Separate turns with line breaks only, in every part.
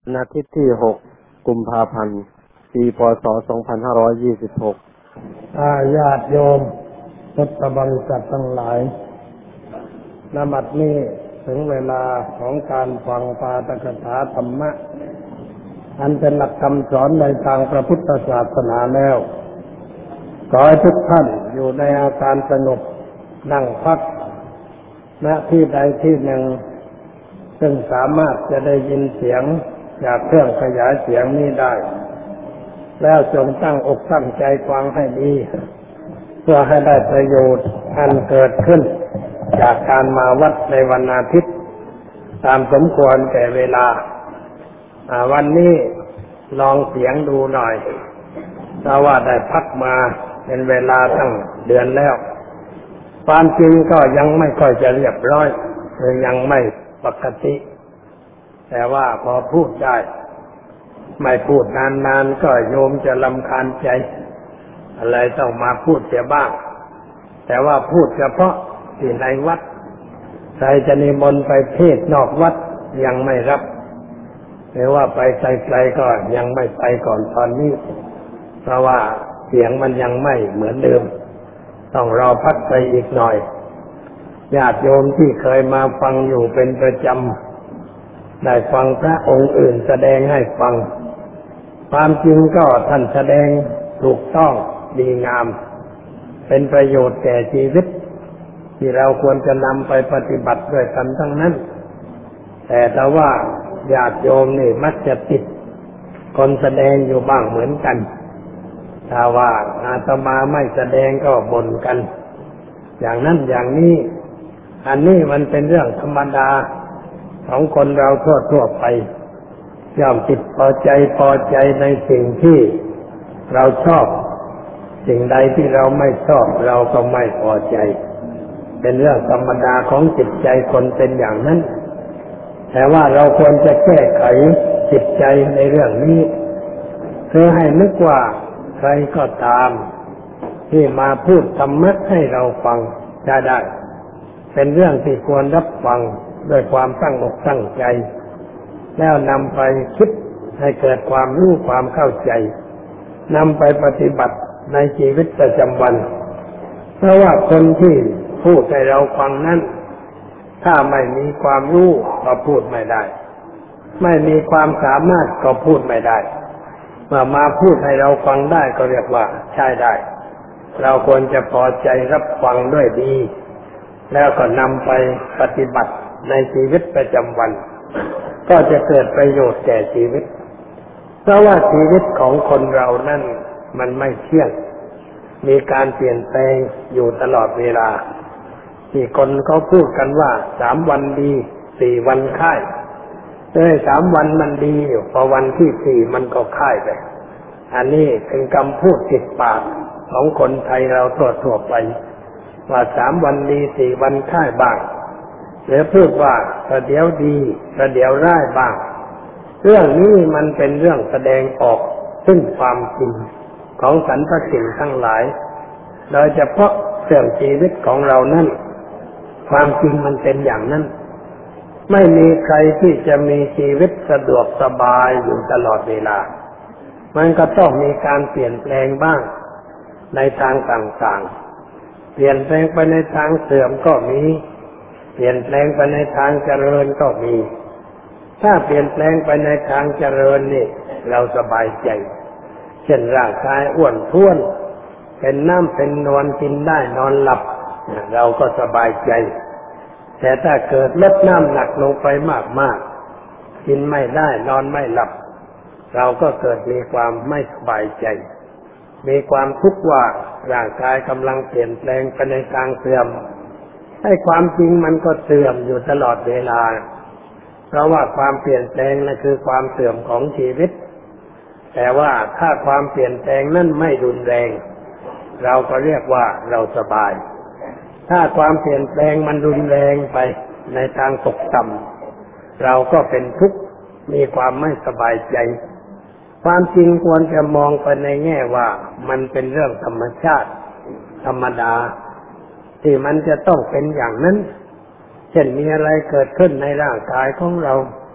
วันอาทิตย์ที่ 6 กุมภาพันธ์ ปีพ.ศ. 2526
ญาติโยมพุทธบริษัททั้งหลายณ บัดนี้ถึงเวลาของการฟังปาฐกถาธรรมะอันเป็นหลักคำสอนในทางพระพุทธศาสนาแล้วขอให้ทุกท่านอยู่ในอาการสงบนั่งพักณที่ใดที่หนึ่งซึ่งสามารถจะได้ยินเสียงจากเครื่องขยายเสียงนี้ได้แล้วจงตั้งอกตั้งใจฟังให้ดีเพื่อให้ได้ประโยชน์อันเกิดขึ้นจากการมาวัดในวันอาทิตย์ตามสมควรแก่เวลาวันนี้ลองเสียงดูหน่อยเพราะว่าได้พักมาเป็นเวลาตั้งเดือนแล้วความจริงก็ยังไม่ค่อยจะเรียบร้อยหรือยังไม่ปกติแต่ว่าพอพูดได้ไม่พูดนานๆก็โยมจะรำคาญใจอะไรต้องมาพูดเสียบ้างแต่ว่าพูดเฉพาะที่ในวัดใครจะนิมนต์ไปเทศนอกวัดยังไม่รับหรือว่าไปไกลๆก็ยังไม่ไปก่อนตอนนี้เพราะว่าเสียงมันยังไม่เหมือนเดิมต้องรอพักไปอีกหน่อยญาติโยมที่เคยมาฟังอยู่เป็นประจำได้ฟังพระองค์อื่นแสดงให้ฟังความจริงก็ท่านแสดงถูกต้องดีงามเป็นประโยชน์แก่ชีวิตที่เราควรจะนำไปปฏิบัติด้วยกันทั้งนั้นแต่ว่าญาติโยมนี่มักจะติดคนแสดงอยู่บ้างเหมือนกันถ้าว่าอาตมาไม่แสดงก็บ่นกันอย่างนั้นอย่างนี้อันนี้มันเป็นเรื่องธรรมดาของคนเราทั่วไปย่อมติดพอใจในสิ่งที่เราชอบสิ่งใดที่เราไม่ชอบเราก็ไม่พอใจเป็นเรื่องธรรมดาของจิตใจคนเป็นอย่างนั้นแต่ว่าเราควรจะแก้ไขจิตใจในเรื่องนี้เพื่อให้นึกว่าใครก็ตามที่มาพูดธรรมะให้เราฟังจะได้เป็นเรื่องที่ควรรับฟังด้วยความตั้งอกตั้งใจแล้วนำไปคิดให้เกิดความรู้ความเข้าใจนำไปปฏิบัติในชีวิตประจำวันเพราะว่าคนที่พูดให้เราฟังนั้นถ้าไม่มีความรู้ก็พูดไม่ได้ไม่มีความสามารถก็พูดไม่ได้เมื่อมาพูดให้เราฟังได้ก็เรียกว่าใช้ได้เราควรจะพอใจรับฟังด้วยดีแล้วก็นำไปปฏิบัติในชีวิตประจำวันก็จะเกิดประโยชน์แก่ชีวิตเพราะว่าชีวิตของคนเรานั้นมันไม่เที่ยงมีการเปลี่ยนแปลงอยู่ตลอดเวลาที่คนเขาพูดกันว่า3 วันดี4 วันค่าย3 วันมันดีอยู่พอวันที่4มันก็ค่ายไปอันนี้เป็นคำพูดติดปากของคนไทยเราทั่วไปว่า3 วันดี4 วันค่ายบ้างหรือพูดว่าประเดี๋ยวดีประเดี๋ยวร้ายบ้างเรื่องนี้มันเป็นเรื่องแสดงออกซึ่งความจริงของสรรพสิ่งทั้งหลายโดยเฉพาะเรื่องชีวิตของเรานั้นความจริงมันเป็นอย่างนั้นไม่มีใครที่จะมีชีวิตสะดวกสบายอยู่ตลอดเวลามันก็ต้องมีการเปลี่ยนแปลงบ้างในทางต่างๆเปลี่ยนแปลงไปในทางเสื่อมก็มีเปลี่ยนแปลงไปในทางเจริญก็มีถ้าเปลี่ยนแปลงไปในทางเจริญนี่เราสบายใจเช่นร่างกายอ้วนท้วนเป็นน้ำเป็นนวลกินได้นอนหลับเราก็สบายใจแต่ถ้าเกิดลดน้ำหนักลงไปมากๆกินไม่ได้นอนไม่หลับเราก็เกิดมีความไม่สบายใจมีความทุกข์ว่าร่างกายกำลังเปลี่ยนแปลงไปในทางเสื่อมให้ความจริงมันก็เสื่อมอยู่ตลอดเวลาเพราะว่าความเปลี่ยนแปลงนั่นคือความเสื่อมของชีวิตแต่ว่าถ้าความเปลี่ยนแปลงนั้นไม่รุนแรงเราก็เรียกว่าเราสบายถ้าความเปลี่ยนแปลงมันรุนแรงไปในทางตกต่ำเราก็เป็นทุกข์มีความไม่สบายใจความจริงควรจะมองไปในแง่ว่ามันเป็นเรื่องธรรมชาติธรรมดาที่มันจะต้องเป็นอย่างนั้นเช่นมีอะไรเกิดขึ้นในร่างกายของเรา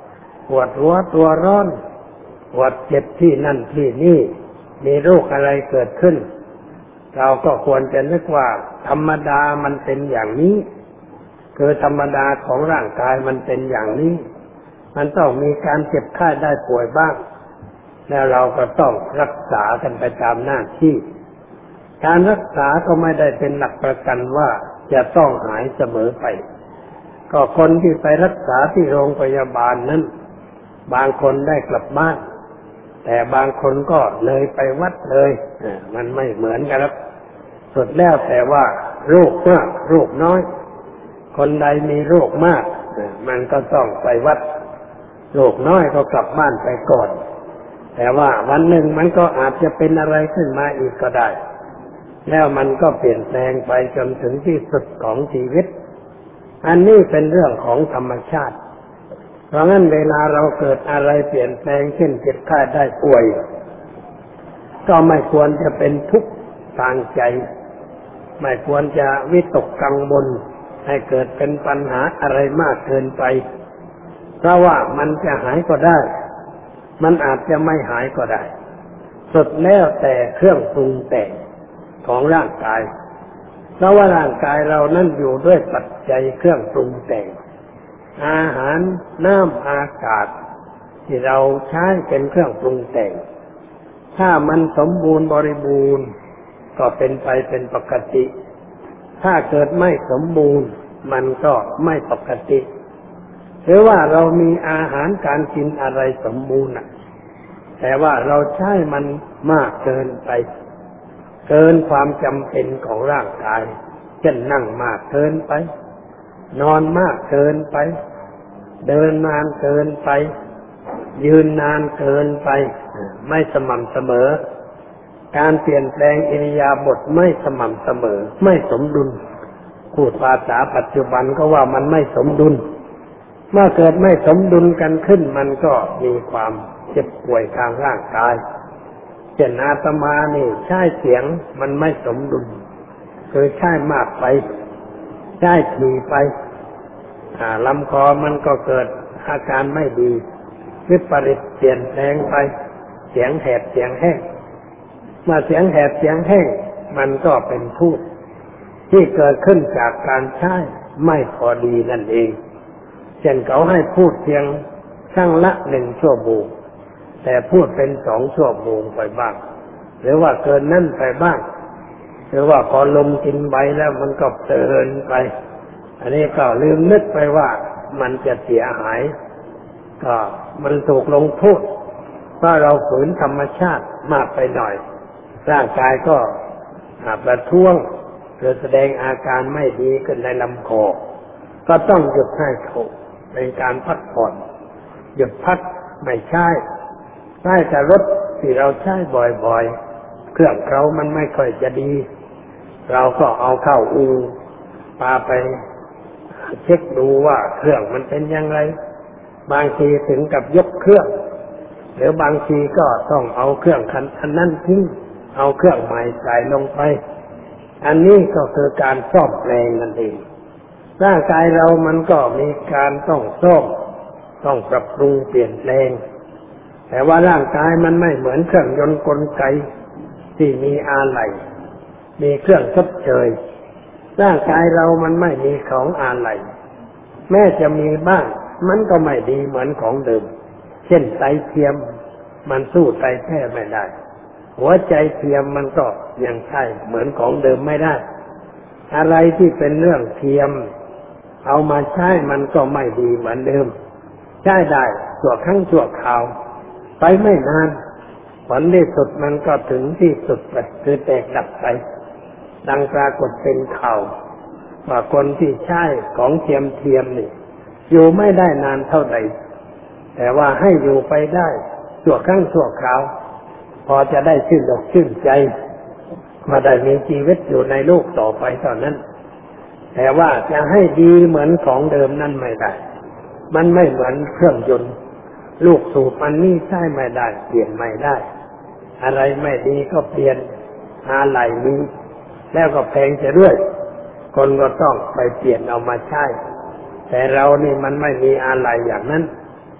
ปวดหัวตัวร้อนปวดเจ็บที่นั่นที่นี่มีโรคอะไรเกิดขึ้นเราก็ควรจะนึกว่าธรรมดามันเป็นอย่างนี้คือธรรมดาของร่างกายมันเป็นอย่างนี้มันต้องมีการเจ็บไข้ได้ป่วยบ้างแล้วเราก็ต้องรักษากันไปตามหน้าที่การรักษาก็ไม่ได้เป็นหลักประกันว่าจะต้องหายเสมอไปก็คนที่ไปรักษาที่โรงพยาบาลนั้นบางคนได้กลับบ้านแต่บางคนก็เลยไปวัดเลยมันไม่เหมือนกันครับสุดแล้วแต่ว่าโรคมากโรคน้อยคนใดมีโรคมากมันก็ต้องไปวัดโรคน้อยก็กลับบ้านไปก่อนแต่ว่าวันหนึ่งมันก็อาจจะเป็นอะไรขึ้นมาอีกก็ได้แล้วมันก็เปลี่ยนแปลงไปจนถึงที่สุดของชีวิตอันนี้เป็นเรื่องของธรรมชาติเพราะงั้นเวลาเราเกิดอะไรเปลี่ยนแปลงเช่นเจ็บไข้ได้ป่วยก็ไม่ควรจะเป็นทุกข์ทางใจไม่ควรจะวิตกกังวลให้เกิดเป็นปัญหาอะไรมากเกินไปเพราะว่ามันจะหายก็ได้มันอาจจะไม่หายก็ได้สุดแล้วแต่เครื่องปรุงแต่งของร่างกายเพราะว่าร่างกายเรานั่นอยู่ด้วยปัจจัยเครื่องปรุงแต่งอาหารน้ำอากาศที่เราใช้เป็นเครื่องปรุงแต่งถ้ามันสมบูรณ์บริบูรณ์ก็เป็นไปเป็นปกติถ้าเกิดไม่สมบูรณ์มันก็ไม่ปกติหรือว่าเรามีอาหารการกินอะไรสมบูรณ์แต่ว่าเราใช้มันมากเกินไปเกินความจำเป็นของร่างกายเช่นนั่งมากเกินไปนอนมากเกินไปเดินนานเกินไปยืนนานเกินไปไม่สม่ำเสมอการเปลี่ยนแปลงอิริยาบถไม่สม่ำเสมอไม่สมดุลพูดภาษาปัจจุบันก็ว่ามันไม่สมดุลเมื่อเกิดไม่สมดุลกันขึ้นมันก็มีความเจ็บป่วยทางร่างกายเช่นอาตมานี่ใช้เสียงมันไม่สมดุลคือใช้มากไปใช้ถี่ไปลำคอมันก็เกิดอาการไม่ดีวิปริตเปลี่ยนแปลงไปเสียงแหบเสียงแห้งเมื่อเสียงแหบเสียงแห้งมันก็เป็นทุกข์ที่เกิดขึ้นจากการใช้ไม่พอดีนั่นเองเช่นเขาให้พูดเพียงครั้งละ1 ชั่วโมงแต่พูดเป็น2 ชั่วโมงไปบ้างหรือว่าเกินนั่นไปบ้างหรือว่าพอลมกินไปแล้วมันก็เพลินไปอันนี้ก็ลืมนึกไปว่ามันจะเสียหายก็มันถูกลงโทษเพราะเราฝืนธรรมชาติมากไปหน่อยร่างกายก็ประท้วงหรือแสดงอาการไม่ดีขึ้นในลำคอก็ต้องหยุดให้ถูกเป็นการพักผ่อนหยุดพักไม่ใช่แต่รถที่เราใช้บ่อยๆเครื่องเขามันไม่ค่อยจะดีเราก็เอาเข้าอู่พาไปเช็คดูว่าเครื่องมันเป็นยังไงบางทีถึงกับยกเครื่องหรือบางทีก็ต้องเอาเครื่องคันนั้นทิ้งเอาเครื่องใหม่ใส่ลงไปอันนี้ก็คือการซ่อมแปลงนั่นเองร่างกายเรามันก็มีการต้องซ่อมต้องปรับปรุงเปลี่ยนแปลงแต่ว่าร่างกายมันไม่เหมือนเครื่องยนต์กลไกที่มีอะไหล่มีเครื่องชดเชยร่างกายเรามันไม่มีของอะไหล่แม้จะมีบ้างมันก็ไม่ดีเหมือนของเดิมเช่นไตเทียมมันสู้ไตแท้ไม่ได้หัวใจเทียมมันก็ยังใช่เหมือนของเดิมไม่ได้อะไรที่เป็นเรื่องเทียมเอามาใช้มันก็ไม่ดีเหมือนเดิมใช้ได้ชั่วครั้งชั่วคราวไปไม่นานผลที่สุดมันก็ถึงที่สุดไปคือแตกดับไปดังปรากฏเป็นข่าวว่าคนที่ใช้ของเทียมนี่อยู่ไม่ได้นานเท่าใดแต่ว่าให้อยู่ไปได้ชั่วครั้งชั่วคราวพอจะได้ชื่นอกชื่นใจมาได้มีชีวิตอยู่ในโลกต่อไปเท่านั้นแต่ว่าจะให้ดีเหมือนของเดิมนั่นไม่ได้มันไม่เหมือนเครื่องยนต์ลูกสูบมันนี่ใช้ไม่ได้เปลี่ยนไม่ได้อะไรไม่ดีก็เปลี่ยนอะไหล่มีแล้วก็แพงจะด้วยคนก็ต้องไปเปลี่ยนเอามาใช้แต่เรานี่มันไม่มีอะไหล่อย่างนั้น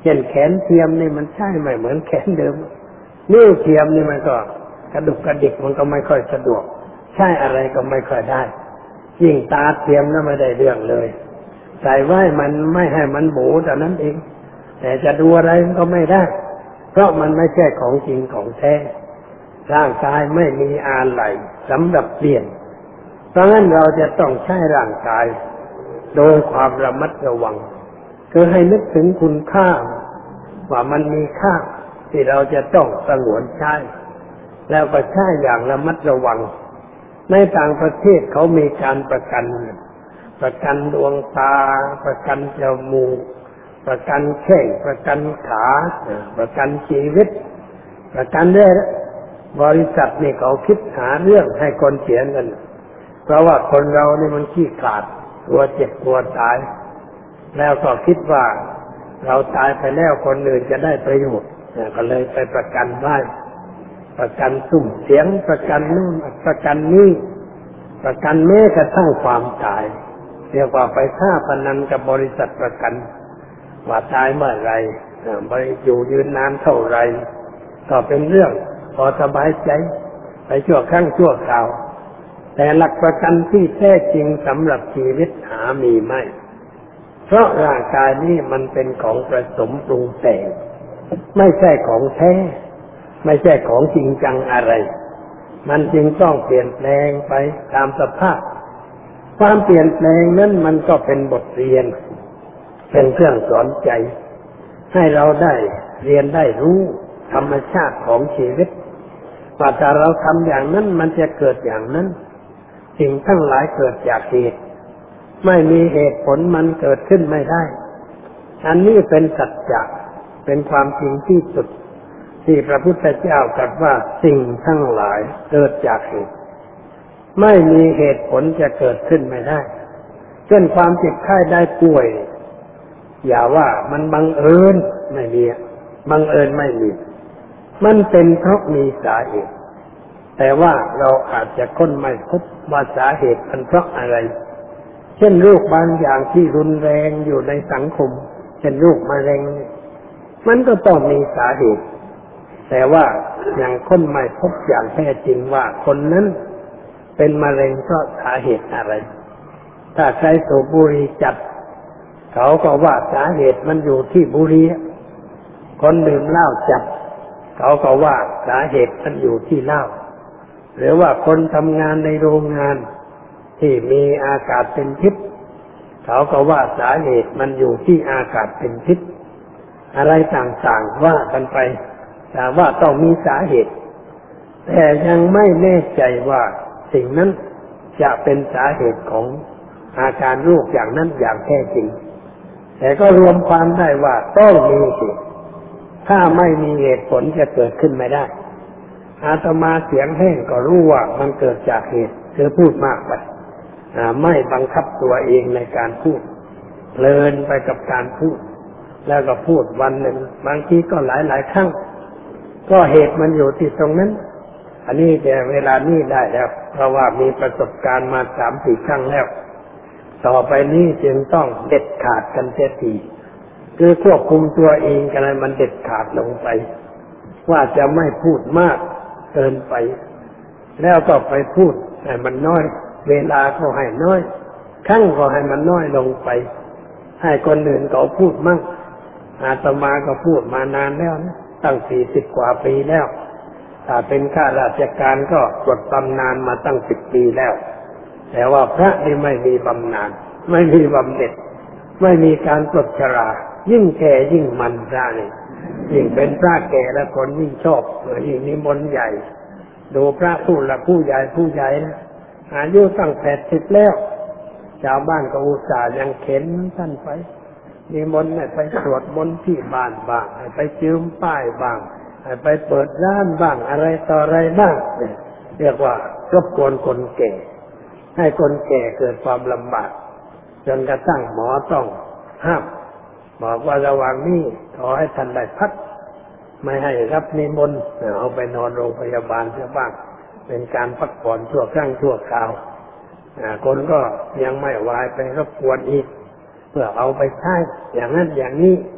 เช่นแขนเทียมนี่มันใช่ไม่เหมือนแขนเดิมนิ้วเทียมนี่มันก็กระดุกกระดิกมันก็ไม่ค่อยสะดวกใช่อะไรก็ไม่ค่อยได้ยิ่งตาเทียมแล้วไม่ได้เรื่องเลยใส่ไว้มันไม่ให้มันหมูแต่นั้นเองแต่จะดูอะไรมันก็ไม่ได้เพราะมันไม่ใช่ของจริงของแท้ร่างกายไม่มีอะไรสำหรับเปลี่ยนเพราะงั้นเราจะต้องใช้ร่างกายโดยความระมัดระวังคือให้นึกถึงคุณค่าว่ามันมีค่าที่เราจะต้องสงวนใช้แล้วก็ใช้อย่างระมัดระวังในต่างประเทศเขามีการประกันดวงตาประกันจมูกประกันแข้งประกันขาประกันชีวิตประกันได้บริษัทนี่เขาคิดหาเรื่องให้คนเสียเงินเพราะว่าคนเรานี่มันขี้ขลาดกลัวเจ็บกลัวตายแล้วก็คิดว่าเราตายไปแล้วคนอื่นจะได้ประโยชน์ก็เลยไปประกันไว้ประกันสุ่มเสียงประกันนู่นประกันนี่ประกันแม้กระทั่งความตายเรียกว่าไปฆ่าพนันกับบริษัทประกันว่าตายเมื่อไรอยู่ยืนนานเท่าไรก็เป็นเรื่องพอสบายใจไปชั่วครั้งชั่วคราวแต่หลักประกันที่แท้จริงสำหรับชีวิตหามีไม่เพราะร่างกายนี้มันเป็นของผสมปรุงแต่งไม่ใช่ของแท้ไม่ใช่ของจริงจังอะไรมันจึงต้องเปลี่ยนแปลงไปตามสภาพความเปลี่ยนแปลงนั้นมันก็เป็นบทเรียนเป็นเครื่องสอนใจให้เราได้เรียนได้รู้ธรรมชาติของชีวิตว่าถ้าเราทำอย่างนั้นมันจะเกิดอย่างนั้นสิ่งทั้งหลายเกิดจากเหตุไม่มีเหตุผลมันเกิดขึ้นไม่ได้อันนี้เป็นสัจจะเป็นความจริงที่สุดที่พระพุทธเจ้าตรัสว่าสิ่งทั้งหลายเกิดจากเหตุไม่มีเหตุผลจะเกิดขึ้นไม่ได้เช่นความเจ็บไข้ได้ป่วยอย่าว่ามันบังเอิญไม่มีบังเอิญไม่มีมันเป็นเพราะมีสาเหตุแต่ว่าเราอาจจะค้นไม่พบว่าสาเหตุมันเพราะอะไรเช่นโรคบางอย่างที่รุนแรงอยู่ในสังคมเช่นโรคมะเร็งมันก็ต้องมีสาเหตุแต่ว่ายังค้นไม่พบอย่างแท้จริงว่าคนนั้นเป็นมะเร็งเพราะสาเหตุอะไรถ้าใครสูบบุหรี่จัดเขาก็ว่าสาเหตุมันอยู่ที่บุหรี่คนดื่มเหล้าจัดเขาก็ว่าสาเหตุมันอยู่ที่เหล้าหรือว่าคนทำงานในโรงงานที่มีอากาศเป็นพิษเขาก็ว่าสาเหตุมันอยู่ที่อากาศเป็นพิษอะไรต่างๆว่ากันไปแต่ว่าต้องมีสาเหตุแต่ยังไม่แน่ใจว่าสิ่งนั้นจะเป็นสาเหตุของอาการโรคอย่างนั้นอย่างแท้จริงแต่ก็รวมความได้ว่าต้องมีเหตุถ้าไม่มีเหตุผลจะเกิดขึ้นไม่ได้อาตมาเสียงแห้งก็รู้ว่ามันเกิดจากเหตุคือพูดมากไปไม่บังคับตัวเองในการพูดเพลินไปกับการพูดแล้วก็พูดวันหนึ่งบางทีก็หลายๆครั้งก็เหตุมันอยู่ที่ตรงนั้นอันนี้แต่เวลานี้ได้แล้วเพราะว่ามีประสบการณ์มา 3-4 ครั้งแล้วต่อไปนี้จึงต้องเด็ดขาดกันเสียทีคือควบคุมตัวเองกันให้มันเด็ดขาดลงไปว่าจะไม่พูดมากเกินไปแล้วก็ไปพูดให้มันน้อยเวลาก็ให้น้อยครั้งก็ให้มันน้อยลงไปให้คนอื่นเขาพูดมั่งอาตมาก็พูดมานานแล้วนะตั้ง40 กว่าปีแล้วถ้าเป็นข้าราชการก็ปลดบำนาญมาตั้ง10 ปีแล้วแต่ว่าพระนี่ไม่มีบำนาญไม่มีบำเหน็จไม่มีการปลดชรายิ่งแก่ยิ่งมันพระนี่ยิ่งเป็นพระแก่แล้วคนยิ่งชอบยิ่งนิมนต์ใหญ่ดูพระผู้หลักผู้ใหญ่นะอายุตั้ง80แล้วชาวบ้านก็อุตส่าห์ยังเข็นท่านไปนิมนต์ไปสวดมนต์ที่บ้านบ้างไปจืมป้ายบ้างไปเปิดร้านบ้างอะไรต่ออะไรบ้างเรียกว่ารบกวนคนแก่ให้คนแก่เกิดความลำบากจนกระทั่งหมอต้องห้ามบอกว่าระหว่างนี้ขอให้ท่านได้พักไม่ให้รับนิมนต์เอาไปนอนโรงพยาบาลเสียบ้างเป็นการพักผ่อนชั่วครั้งชั่วคราวคนก็ยังไม่วายไปรบกวนอีกเพื่อเอาไปใช้อย่างนั้นอย่างนี้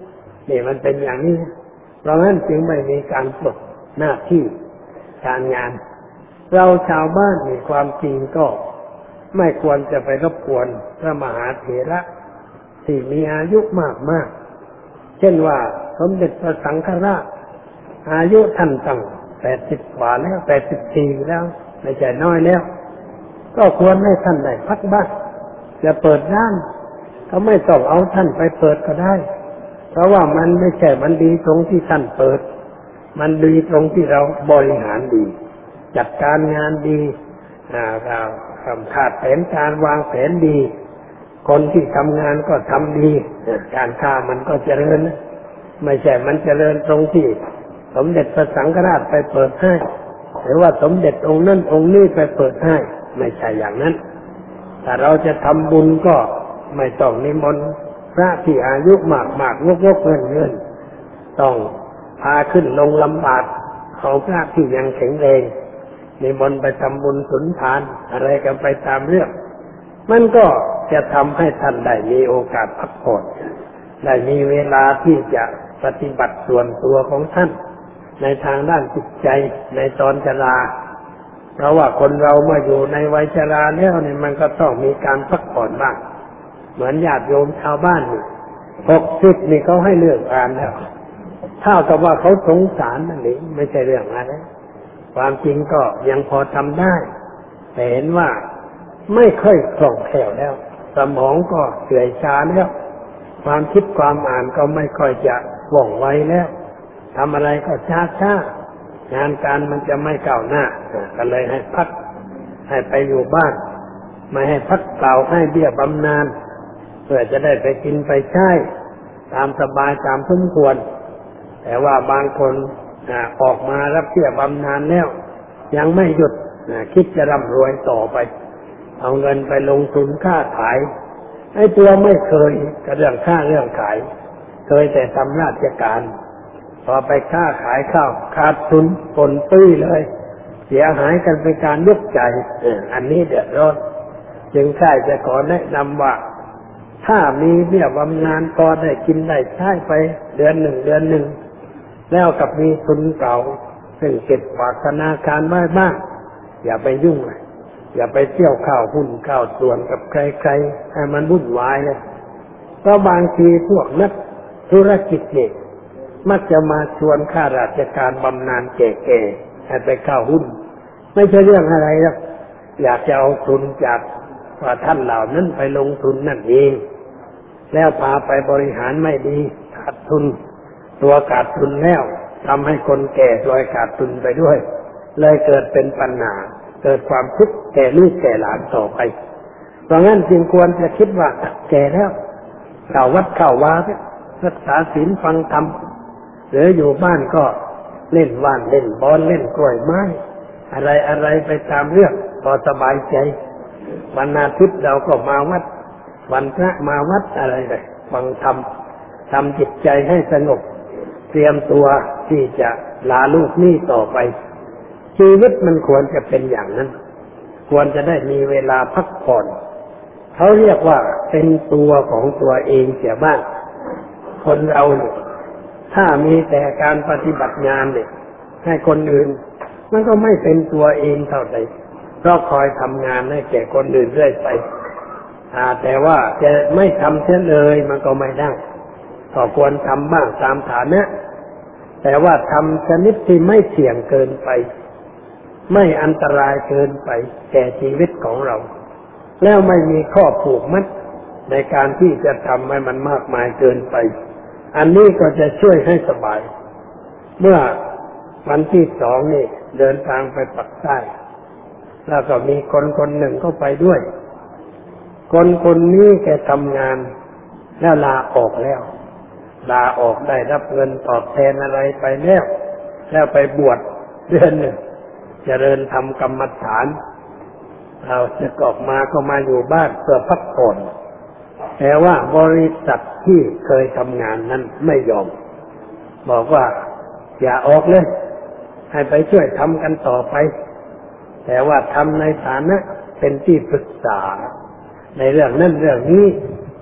นี่มันเป็นอย่างนี้เพราะงั้นจึงไม่มีการปลดหน้าที่การงานเราชาวบ้านมีความจริงก็ไม่ควรจะไปรบกวนพระมหาเถระที่มีอายุมากเช่นว่าสมเด็จพระสังฆราชอายุท่านตั้ง80 กว่าแล้ว84แล้วไม่ใช่น้อยแล้วก็ควรให้ท่านได้พักบ้างจะเปิดร้านก็ไม่ต้องเอาท่านไปเปิดก็ได้เพราะว่ามันไม่ใช่มันดีตรงที่ท่านเปิดมันดีตรงที่เราบริหารดีจัดการงานดีเราขาดแผนการวางแผนดีคนที่ทำงานก็ทำดีการค้ามันก็เจริญไม่ใช่มันเจริญตรงที่สมเด็จพระสังฆราชไปเปิดให้หรือว่าสมเด็จองค์นั้นองค์นี้ไปเปิดให้ไม่ใช่อย่างนั้นถ้าเราจะทำบุญก็ไม่ต้องนิมนต์พระที่อายุมากๆงกๆเงินต้องพาขึ้นลงลำบากเอาพระที่ยังแข็งแรงนิมนต์ไปทำบุญสุนทานอะไรกันไปตามเรื่องมันก็จะทำให้ท่านได้มีโอกาสพักผ่อนได้มีเวลาที่จะปฏิบัติส่วนตัวของท่านในทางด้านจิตใจในตอนชราเพราะว่าคนเราเมื่ออยู่ในวัยชราแล้วเนี่ยมันก็ต้องมีการพักผ่อนบ้างเหมือนญาติโยมชาวบ้านนี่60นี่เขาให้เลิกงานแล้วเท่ากับว่าเขาสงสารนั่นเองไม่ใช่เรื่องอะไรความจริงก็ยังพอทำได้แต่เห็นว่าไม่ค่อยคล่องแคล่วแล้วสมองก็เสื่อยช้าแล้วความคิดความอ่านก็ไม่ค่อยจะว่องไวแล้วทำอะไรก็ช้างานการมันจะไม่ก้าวหน้าก็เลยให้พักให้ไปอยู่บ้านไม่ให้พักเปล่าให้เบี้ยบำนาญเพื่อจะได้ไปกินไปใช้ตามสบายตามสมควรแต่ว่าบางคนออกมารับเบี้ยบำนาญแล้วยังไม่หยุดคิดจะร่ำรวยต่อไปเอาเงินไปลงทุนค้าขายไอ้ตัวไม่เคยกับเรื่องค้าเรื่องขายเคยแต่ทำราชการพอไปค้าขายข้าวขาดทุนปนปี้เลยเสียหายกันเป็นการยกใจอันนี้เดือดร้อนจึงใช่จะขอแนะนำว่าถ้ามีเบี้ยบำนาญพอได้กินได้ใช้ไปเดือนหนึ่งแล้วกับมีทุนเก่าซึ่งเก็บฝากธนาคารไว้บ้างอย่าไปยุ่งเลยอย่าไปเที่ยวข้าวหุ้นข้าวส่วนกับใครๆให้มันวุ่นวายเลยเพราะบางทีพวกนักธุรกิจเนี่ยมักจะมาชวนข้าราชการบำนาญแก่ๆให้ไปเข้าหุ้นไม่ใช่เรื่องอะไรหรอกอยากจะเอาทุนจากว่าท่านเหล่านั้นไปลงทุนนั่นเองแล้วพาไปบริหารไม่ดีขาดทุนตัวขาดทุนแล้วทำให้คนแก่ลอยขาดทุนไปด้วยเลยเกิดเป็นปัญหาเกิดความทุกข์แก่ลูกแก่หลานต่อไปเพราะงั้นจึงควรจะคิดว่าแก่แล้วเข้าวัดเข้าวารักษาศีลฟังธรรมหรืออยู่บ้านก็เล่นว่านเล่นบอลเล่นกล้วยไม้อะไรไปตามเรื่องพอสบายใจวันอาทิตย์เราก็มาวัดวันพระมาวัดอะไรเลยฟังธรรมทำจิตใจให้สงบเตรียมตัวที่จะลาลูกหนี้ต่อไปชีวิตมันควรจะเป็นอย่างนั้นควรจะได้มีเวลาพักผ่อนเขาเรียกว่าเป็นตัวของตัวเองเสียบ้างคนเราเนี่ยถ้ามีแต่การปฏิบัติงานเนี่ยให้คนอื่นมันก็ไม่เป็นตัวเองเท่าไหร่เพราะคอยทำงานให้แก่คนอื่นเรื่อยไปแต่ว่าจะไม่ทำเสียเลยมันก็ไม่ได้ก็ควรทำบ้างตามฐานะแต่ว่าทำชนิดที่ไม่เสี่ยงเกินไปไม่อันตรายเกินไปแก่ชีวิตของเราแล้วไม่มีข้อผูกมัดในการที่จะทำให้มันมากมายเกินไปอันนี้ก็จะช่วยให้สบายเมื่อวันที่2นี่เดินทางไปปักใต้แล้วก็มีคนหนึ่งก็ไปด้วยคนนี้แกทำงานแล้วลาออกได้รับเงินตอบแทนอะไรไปแล้วไปบวชเดือนหนึ่งเจริญทำกรรมฐานเราจะออกมาก็มาอยู่บ้านเพื่อพักผ่อนแต่ว่าบริษัทที่เคยทำงานนั้นไม่ยอมบอกว่าอย่าออกเลยให้ไปช่วยทำกันต่อไปแต่ว่าทำในฐานะเป็นที่ปรึกษาในเรื่องนั้นเรื่องนี้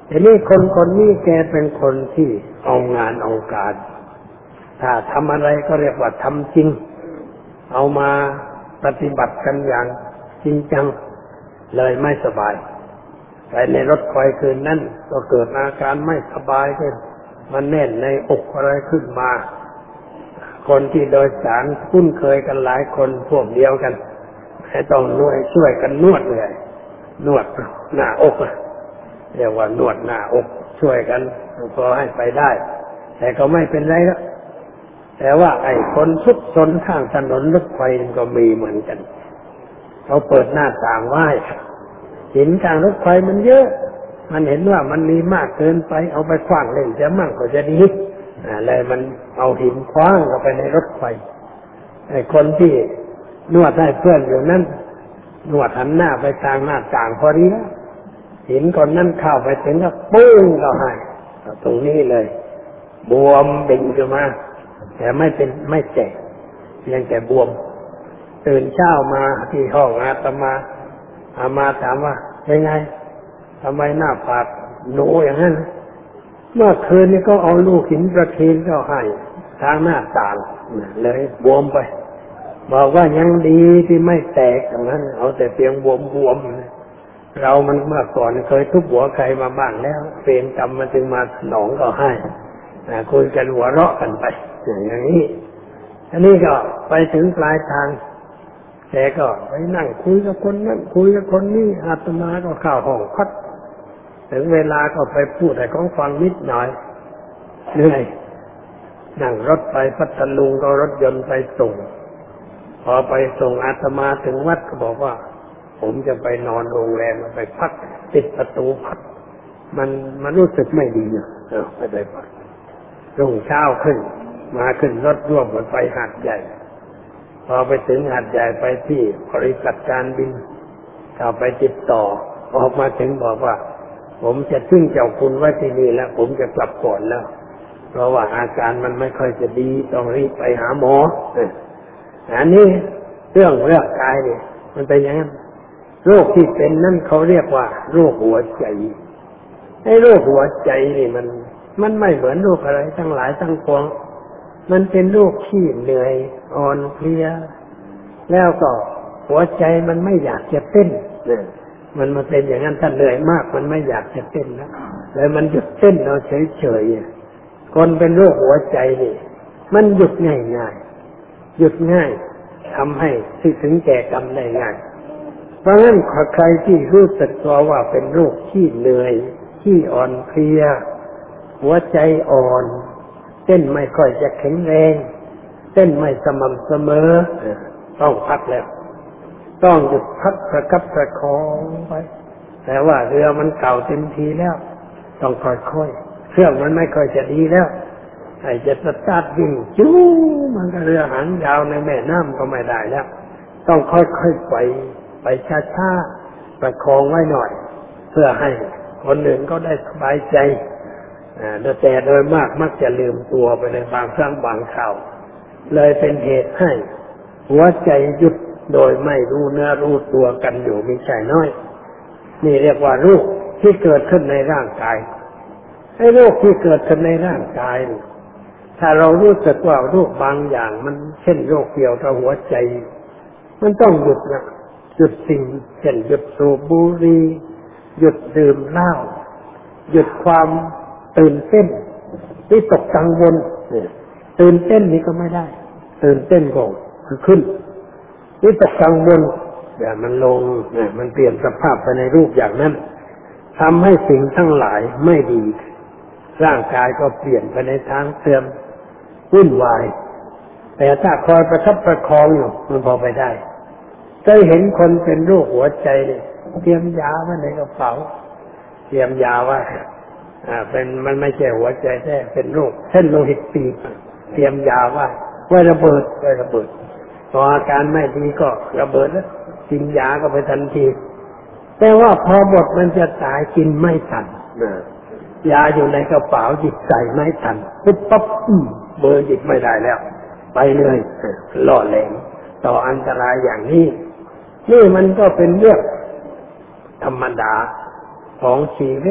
ทีนี้คนนี้แกเป็นคนที่เอางานเอาการถ้าทำอะไรก็เรียกว่าทำจริงเอามาปฏิบัติกันอย่างจริงจังเลยไม่สบายไปในรถไฟคืนนั้นก็เกิดอาการไม่สบายขึ้นมันแน่นในอกอะไรขึ้นมาคนที่โดยสารคุ้นเคยกันหลายคนพวกเดียวกันให้ต้องช่วยกันนวดเลยนวดหน้าอกเรียกว่านวดหน้าอกช่วยกันพอให้ไปได้แต่ก็ไม่เป็นไรแล้วแต่ว่าไอ้คนทุกซนข้างถนนรถไฟก็มีเหมือนกันเขาเปิดหน้าต่างไว้หินทางรถไฟมันเยอะมันเห็นว่ามันมีมากเกินไปเอาไปขว้างเล่นจะมั่งก็จะดีเลยมันเอาหินขว้างเข้าไปในรถไฟไอ้คนที่นวดให้เพื่อนอยู่นั่นนวดหันหน้าไปทางหน้าต่างพอดีแล้วหินคนนั้นเข้าไปถึงก็ปุ้งเข้าให้ตรงนี้เลยบวมเบ่งขึ้นมาแต่ไม่แตกเพียงแต่บวมตื่นเช้ามาที่ห้องอาตมาถามว่าเป็นไงทำไมหน้าผากหนูอย่างนั้นเมื่อคืนนี้ก็เอาลูกหินประเคนเข้าให้ทางหน้าต่างเลยบวมไปบอกว่ายังดีที่ไม่แตกอย่างนั้นเอาแต่เพียงบวมเรามันเมื่อก่อนเคยทุบหัวใครมาบ้างแล้วเวรกรรมมันจึงมาหนองก็ให้คุยกันหัวเราะกันไปอย่างนี้อันนี้ก็ไปถึงปลายทางแกก็ไปนั่งคุยกับคนนั้นคุยกับคนนี้อาตมาก็เข้าห้องพักถึงเวลาก็ไปพูดให้เขาฟังนิดหน่อยเหนื่อยนั่งรถไปพัทลุงก็รถยนต์ไปส่งพอไปส่งอาตมาถึงวัดก็บอกว่าผมจะไปนอนโรงแรมไปพักติดประตูพักมันรู้สึกไม่ดีไม่ได้พักรุ่งเช้าขึ้นมาขึ้นรถร่วมกันไปหาดใหญ่พอไปถึงหาดใหญ่ไปที่บริษัทการบินเข้าไปติดต่อออกมาถึงบอกว่าผมจะทิ้งเจ้าคุณไว้ที่นี่แล้วผมจะกลับก่อนแล้วเพราะว่าอาการมันไม่ค่อยจะดีต้องรีบไปหาหมออันนี้เรื่องกายนี่มันเป็นอย่างนั้นโรคที่เป็นนั่นเขาเรียกว่าโรคหัวใจไอ้โรคหัวใจนี่มันไม่เหมือนโรคอะไรทั้งหลายทั้งปวงมันเป็นโรคที่เหนื่อยอ่อนเพลียแล้วก็หัวใจมันไม่อยากจะเต้นมันมาเป็นอย่างนั้นถ้าเหนื่อยมากมันไม่อยากจะเต้นแล้วมันหยุดเต้นเราเฉยๆคนเป็นโรคหัวใจนี่มันหยุดง่ายๆหยุดง่ายทำให้ถึงแก่กรรมได้ง่ายเพราะงั้นใครที่รู้สึกตัวว่าเป็นโรคที่เหนื่อยที่อ่อนเพลียหัวใจอ่อนเต้นไม่ค่อยจะแข็งแรงเต้นไม่สม่ำเสมอต้องพักแล้วต้องหยุดพักประคับประคองไปแต่ว่าเรือมันเก่าเต็มทีแล้วต้องค่อยๆเครื่องมันไม่ค่อยจะดีแล้วไอ้จะสตาร์ทวิ่งจู้มันก็เรือหางยาวในแม่น้ำก็ไม่ได้แล้วต้องค่อยๆไปช้าๆประคองไว้หน่อยเพื่อให้คนอื่นก็ได้สบายใจแต่โดยมากมักจะลืมตัวไปในบางครั้งบางคราวเลยเป็นเหตุให้หัวใจหยุดโดยไม่รู้เนื้อรู้ตัวกันอยู่มีใช่น้อยนี่เรียกว่าโรคที่เกิดขึ้นในร่างกายไอ้โรคที่เกิดขึ้นในร่างกายถ้าเรารู้สึกว่าโรคบางอย่างมันเช่นโรคเกี่ยวกับหัวใจมันต้องหยุดนะหยุดสิ่งเช่นหยุดสูบบุหรี่หยุดดื่มเหล้าหยุดความตื่นเต้นวิตกกังวลตื่นเต้นนี่ก็ไม่ได้ตื่นเต้นก็ขึ้นวิตกกังวลอย่ามันลงมันเปลี่ยนสภาพไปในรูปอย่างนั้นทำให้สิ่งทั้งหลายไม่ดีร่างกายก็เปลี่ยนไปในทางเสื่อมวุ่นวายแต่ถ้าคอยประคับประคองอยู่มันพอไปได้เคยเห็นคนเป็นโรคหัวใจเนี่ยเตรียมยาไว้ในกระเป๋าเตรียมยาว่าเป็นมันไม่ใช่หัวใจแท้เป็นโรคเส้นโลหิตตีบเตรียมยาไว้ระเบิดพออาการไม่ดีก็ระเบิดแล้วกินยาก็ไปทันทีแต่ว่าพอหมดมันจะตายกินไม่ทันยาอยู่ในกระเป๋าหยิบใส่ไม่ทันปุ๊บปั๊บเบอร์หยิบไม่ได้แล้วไปเลยล่อแหลมต่ออันตรายอย่างนี้นี่มันก็เป็นเรื่องธรรมดาของชีวิต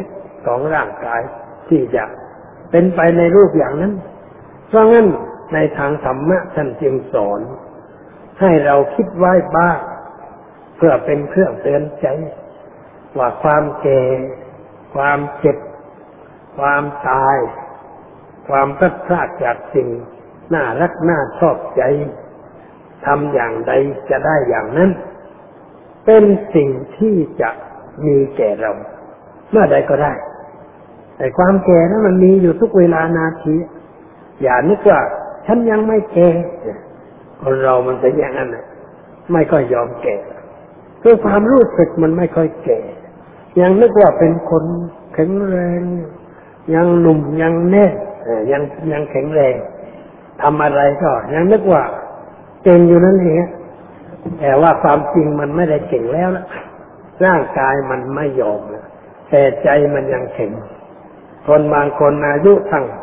ของร่างกายที่จะเป็นไปในรูปอย่างนั้นเพราะงั้นในทางธรรมะท่านจึงสอนให้เราคิดไว้บ้างเพื่อเป็นเครื่องเตือนใจว่าความแก่ความเจ็บความตายความพลัดพรากจากสิ่งน่ารักน่าชอบใจทำอย่างใดจะได้อย่างนั้นเป็นสิ่งที่จะมีแก่เราเมื่อใดก็ได้แต่ความแก่นั้นมันมีอยู่ทุกเวลานาทีอย่านึกว่าฉันยังไม่แก่คนเรามันเป็นอย่างนั้นไม่ค่อยยอมแก่คือความรู้สึกมันไม่ค่อยแก่ยังนึกว่าเป็นคนแข็งแรงยังหนุ่มยังแน่ยังแข็งแรงทำอะไรก็ยังนึกว่าเก่งอยู่นั่นเองแต่ว่าความจริงมันไม่ได้เก่งแล้วนะร่างกายมันไม่ยอมนะแต่ใจมันยังแข็งคนบางคนอายุตั้ง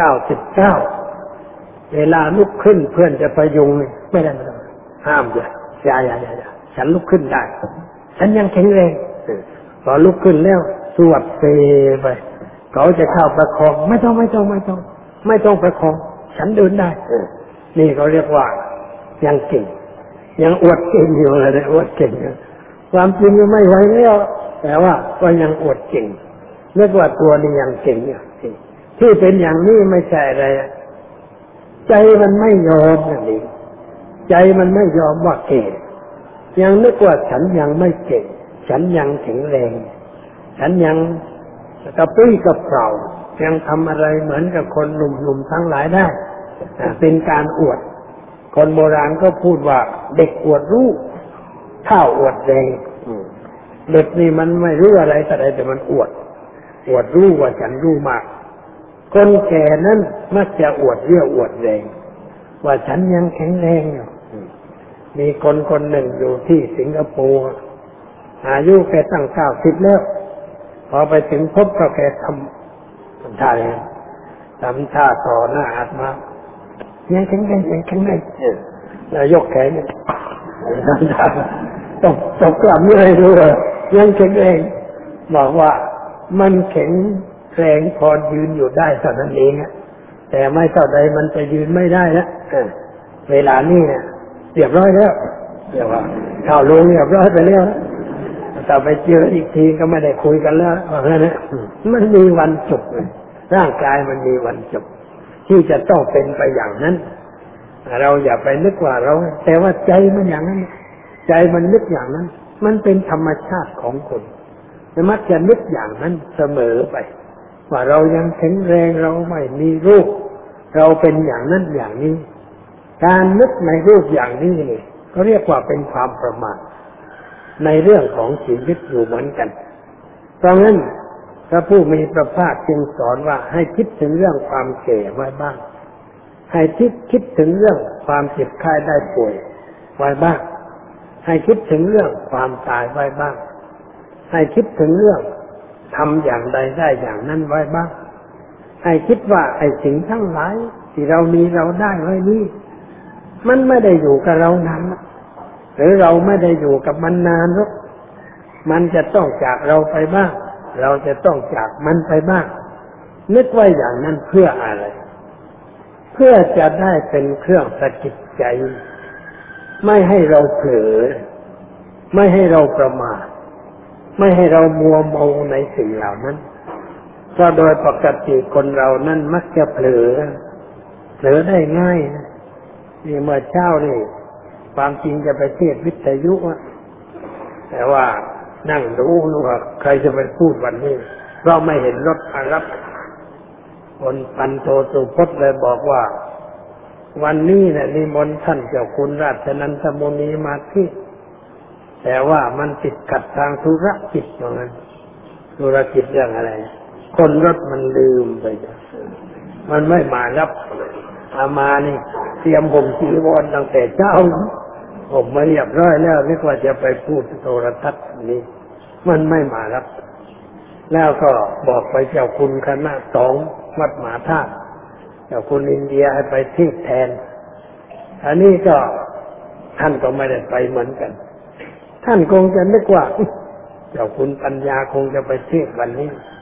99เวลาลุกขึ้นเพื่อนจะประยุงไม่ได้ห้ามอย่าฉันลุกขึ้นได้ฉันยังแข็งแรงพอลุกขึ้นแล้วสวดเซไปเขาจะเข้าประคองไม่ต้องประคองฉันเดินได้นี่เขาเรียกว่ายังเก่งยังอวดเก่งอยู่เลยอวดเก่งความจริงก็ไม่ไหวแล้วแต่ว่าก็ยังอวดเก่งนึกว่าตัวนี้ยังเก่งอยู่ที่เป็นอย่างนี้ไม่ใช่อะไรใจมันไม่ยอมนั่นเองใจมันไม่ยอมว่าเก่งยังนึกว่าฉันยังไม่เก่งฉันยังแข็งแรงฉันยังกระปรี้กระเปร่ายังทำอะไรเหมือนกับคนหนุ่มๆทั้งหลายได้เป็นการอวดคนโบราณก็พูดว่าเด็กอวดรู้เฒ่าอวดแรงเด็กนี่มันไม่รู้อะไรแต่มันอวดรู้ว่าฉันรู้มากคนแก่นั้นมักจะอวดเรี่ยวอวดแรงว่าฉันยังแข็งแรงอยู่มีคนหนึ่งอยู่ที่สิงคโปร์อายุแกตั้ง90แล้วพอไปถึงพบก็แกทำท่าเลยทำท่าต่อหน้าอาตมายังแข็งแรงแล้วยกแขนทำท่าตบกลับไม่ได้รู้เลยยังแข็งแรงบอกว่ามันแข็งแรงพอยืนอยู่ได้เท่านั้นเองแต่ไม่เท่าใดมันจะยืนไม่ได้แล้วเวลานี้เนี่ยเรียบร้อยแล้วเรียกว่าเข้าลงเรียบร้อยไปแล้วแต่ไปเจออีกทีก็ไม่ได้คุยกันแล้วว่างั้นนะมันมีวันจบร่างกายมันมีวันจบที่จะต้องเป็นไปอย่างนั้นเราอย่าไปนึกว่าเราแต่ว่าใจมันอย่างนั้นใจมันนึกอย่างนั้นมันเป็นธรรมชาติของคนมักจะนึกอย่างนั้นเสมอไปว่าเรายังแข็งแรงเราไม่มีรูปเราเป็นอย่างนั้นอย่างนี้การนึกในรูปอย่างนี้นี่ก็เรียกว่าเป็นความประมาทในเรื่องของชีวิตอยู่เหมือนกันเพราะงั้นพระผู้มีพระภาคจึงสอนว่าให้คิดถึงเรื่องความแก่ไว้บ้างให้คิดถึงเรื่องความเจ็บไข้ได้ป่วยไว้บ้างให้คิดถึงเรื่องความตายไว้บ้างให้คิดถึงเรื่องทำอย่างใดได้อย่างนั้นไว้บ้างให้คิดว่าไอ้สิ่งทั้งหลายที่เรามีเราได้ไว้นี้มันไม่ได้อยู่กับเรานานหรือเราไม่ได้อยู่กับมันนานหรอกมันจะต้องจากเราไปบ้างเราจะต้องจากมันไปบ้างนึกไว้อย่างนั้นเพื่ออะไรเพื่อจะได้เป็นเครื่องสะกิดใจไม่ให้เราเผลอไม่ให้เราประมาทไม่ให้เรามัวเมาในสิ่งเหล่านั้นเพราะโดยปกติคนเรานั้นมักจะเผลอได้ง่ายนะนี่เมื่อเช้านี่ความจริงจะไปเทศวิทยุแต่ว่านั่งดูว่าใครจะไปพูดวันนี้เพราะไม่เห็นรถมารับคนพันโทสุพจน์เลยบอกว่าวันนี้เนี่ยนิมนต์ท่านเจ้าคุณราชนันทมุนีมาที่แต่ว่ามันติดขัดทางธุรกิจอย่างนั้นธุรกิจเรื่องอะไรคนรถมันลืมไปมันไม่มารับอามานี่เตรียมผมจีวรตั้งแต่เช้าผมมาเรียบร้อยแล้วนึกว่าจะไปพูดโทรทัศน์นี้มันไม่มารับแล้วก็บอกไปเจ้าคุณคณะ2วัดมหาธาตุเจ้าคุณอินเดียให้ไปเทศแทนอันนี้ก็ท่านก็ไม่ได้ไปเหมือนกันท่านคงจะนึกว่าเจ้าคุณปัญญาคงจะไปเทศวันนี้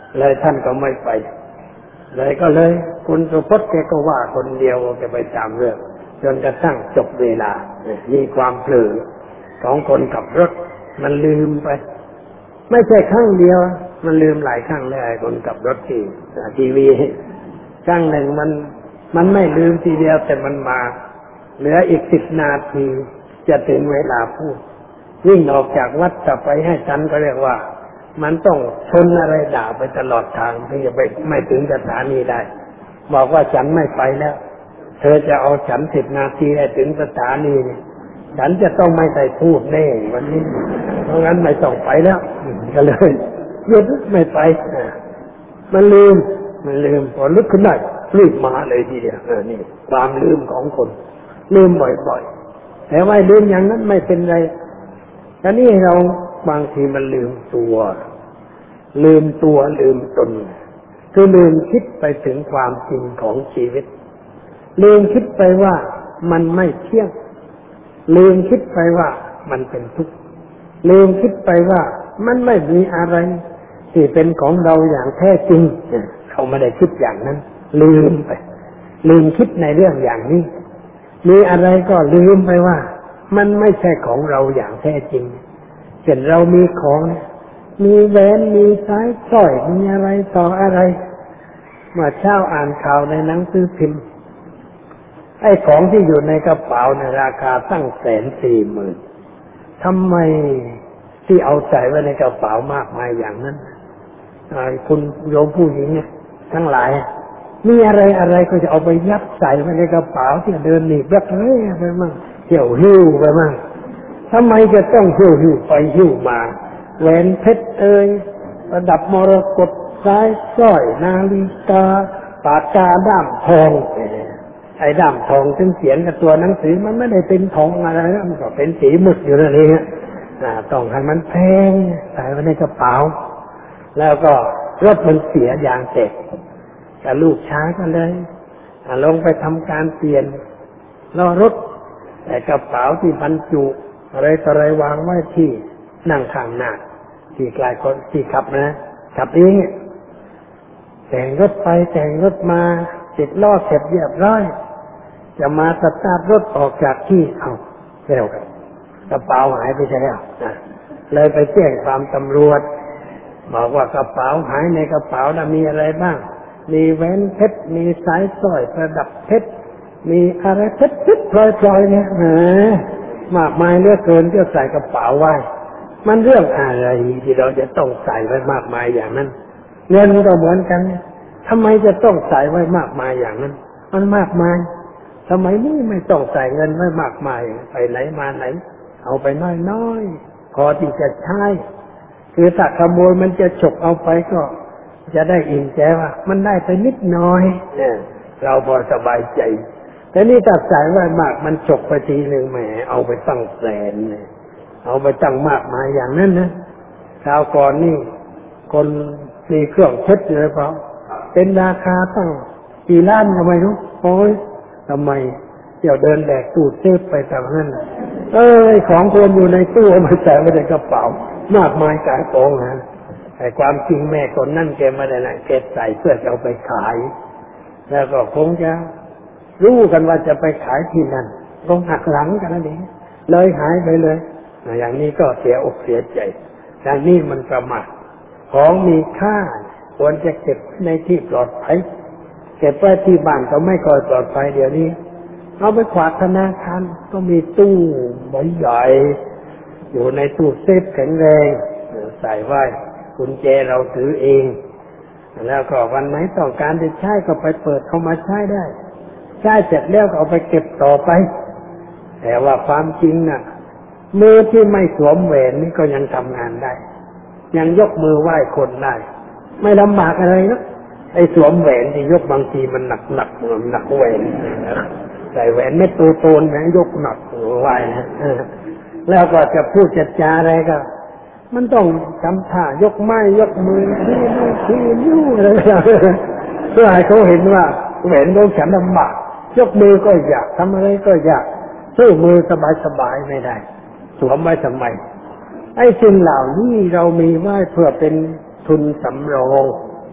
เลยท่านก็ไม่ไปเลยก็เลยคุณสุพจน์แกก็ว่าคนเดียวแกไปตามเรื่องจนกระทั่งจบเวลามีความเผลอของคนขับรถมันลืมไปไม่ใช่ครั้งเดียวมันลืมหลายครั้งเลยคนขับรถที่ทีวีครั้งหนึ่งมันไม่ลืมทีเดียวแต่มันมาเหลืออีก10 นาทีจะถึงเวลาพูดวิ่งออกจากวัดจะไปให้ฉันก็เรียกว่ามันต้องชนอะไรด่าไปตลอดทางถึงจะไปไม่ถึงสถานีได้บอกว่าฉันไม่ไปแล้วเธอจะเอาฉัน10 นาทีให้ถึงสถานีฉันจะต้องไม่ใส่พูดแน่วันนี้เพราะงั้นไม่ต้องไปแล้วก็เลยหยุดไม่ไปมันลืมพอลุกขึ้นได้รีบมาเลยทีเดียวนี่ความลืมของคนลืมบ่อยๆแต่ว่าลืมอย่างนั้นไม่เป็นไรแต่นี่เราบางทีมันลืมตัวลืมตนคือลืมคิดไปถึงความจริงของชีวิตลืมคิดไปว่ามันไม่เที่ยงลืมคิดไปว่ามันเป็นทุกข์ลืมคิดไปว่ามันไม่มีอะไรที่เป็นของเราอย่างแท้จริงเขาไม่ได้คิดอย่างนั้นลืมไปลืมคิดในเรื่องอย่างนี้มีอะไรก็ลืมไปว่ามันไม่ใช่ของเราอย่างแท้จริงเช่นเรามีของมีแหวนมีสายสร้อยมีอะไรต่ออะไรเมื่อเช้าอ่านข่าวในหนังสือพิมพ์ไอ้ของที่อยู่ในกระเป๋าในราคาตั้ง140,000ทำไมที่เอาใส่ไว้ในกระเป๋ามากมายอย่างนั้นคุณโยมผู้หญิงทั้งหลายมีอะไรก็จะเอาไปยัดใส่ไว้ในกระเป๋าที่เดินหนีแบบไปมั่งเที่ยวหิ้วไปมั่งทำไมจะต้องหิ้วไปหิ้วมาแหวนเพชรประดับมรกตสายสร้อยนาฬิกาปากกาด้ามทองไอ้ด้ามทองซึ่งเขียนกับตัวหนังสือมันไม่ได้เป็นทองอะไรนะมันก็เป็นสีหมึกอยู่นั่นเองต้องให้มันแพงใส่ไว้ในกระเป๋าแล้วก็รถมันเสียยางแตกกับลูกช้าก็เลยลงไปทำการเปลี่ยนล้อรถแต่กระเป๋าที่บรรจุอะไรต่ออะไรวางไว้ที่นั่งข้างหน้าที่กลายคนที่ขับเองแต่งรถไปแต่งรถมาติดล้อเสร็จเรียบร้อยจะมาสตาร์ทรถออกจากที่เร็วกันกระเป๋าหายไปแล้วเลยไปแจ้งความตำรวจบอกว่ากระเป๋าหายในกระเป๋าน่ะมีอะไรบ้างมีแหวนเพชรมีสายสร้อยประดับเพชรมีอะไรเพชรพลอยเนี่ยมากมายเหลือเกินที่ใส่กระเป๋าไว้มันเรื่องอะไรที่เราจะต้องใส่ไว้มากมายอย่างนั้นเงินก็เหมือนกันทำไมจะต้องใส่ไว้มากมายอย่างนั้นมันมากมายสมัยนี้ไม่ต้องใส่เงินไว้มากมายไปไหนมาไหนเอาไปน้อยๆพอที่จะใช้คือถ้าขโมยมันจะฉกเอาไปก็จะได้อิ่มใจว่ามันได้ไปนิดน้อยเราพอสบายใจแต่นี่ถ้าใส่ไว้มากมันฉกไปทีหนึ่งแหมเอาไปตั้งแสนเอาไปตั้งมากมายอย่างนั้นนะคราวก่อนนี่คนมีเครื่องเพชรเลยเปล่าเป็นราคาตั้งกี่ล้านก็ไม่รู้โอ้ยทำไมเดี๋ยวเดินแบกตู้เซฟไปแต่นั้นของคนอยู่ในตู้เอามาใส่ไว้ในกระเป๋ามากมายกายกองนะแต่ความจริงแม่คนนั่นแกไม่ได้นะแกใส่เพื่อจะเอาไปขายแล้วก็คงจะรู้กันว่าจะไปขายที่นั่นคงหักหลังกันนั่นเองเลยหายไปเลยอย่างนี้ก็เสียอกเสียใจอย่างนี้มันประมาทของมีค่าควรจะเก็บในที่ปลอดภัยเก็บไว้ที่บ้านก็ไม่ค่อยปลอดภัยเดี๋ยวนี้เอาไปฝากธนาคารก็มีตู้ใบใหญ่อยู่ในตู้เซฟแข็งแรงใส่ไว้กุญแจเราถือเองแล้วก็วันไหนต้องการจะใช้ก็ไปเปิดเข้ามาใช้ได้ใช้เสร็จแล้วก็เอาไปเก็บต่อไปแต่ว่าความจริงน่ะมือที่ไม่สวมแหวนนี่ก็ยังทำงานได้ยังยกมือไหว้คนได้ไม่ลำบากอะไรนะไอ้สวมแหวนที่ยกบางทีมันหนักหนักแหวนใส่แหวนเม็ดโตๆนะยกหนักไหว้นะแล้วก็จะพูดจาอะไรก็มันต้องทำท่ายกไม้ยกมือชี้นิ้วอะไรเพื่อให้เขาเห็นว่าแหวนของฉันลำบากยกมือก็อยากทำอะไรก็อยากสู้มือสบายๆไม่ได้สวมไว้ทำไมไอ้สิ่งเหล่านี้เรามีไว้เพื่อเป็นทุนสำรอง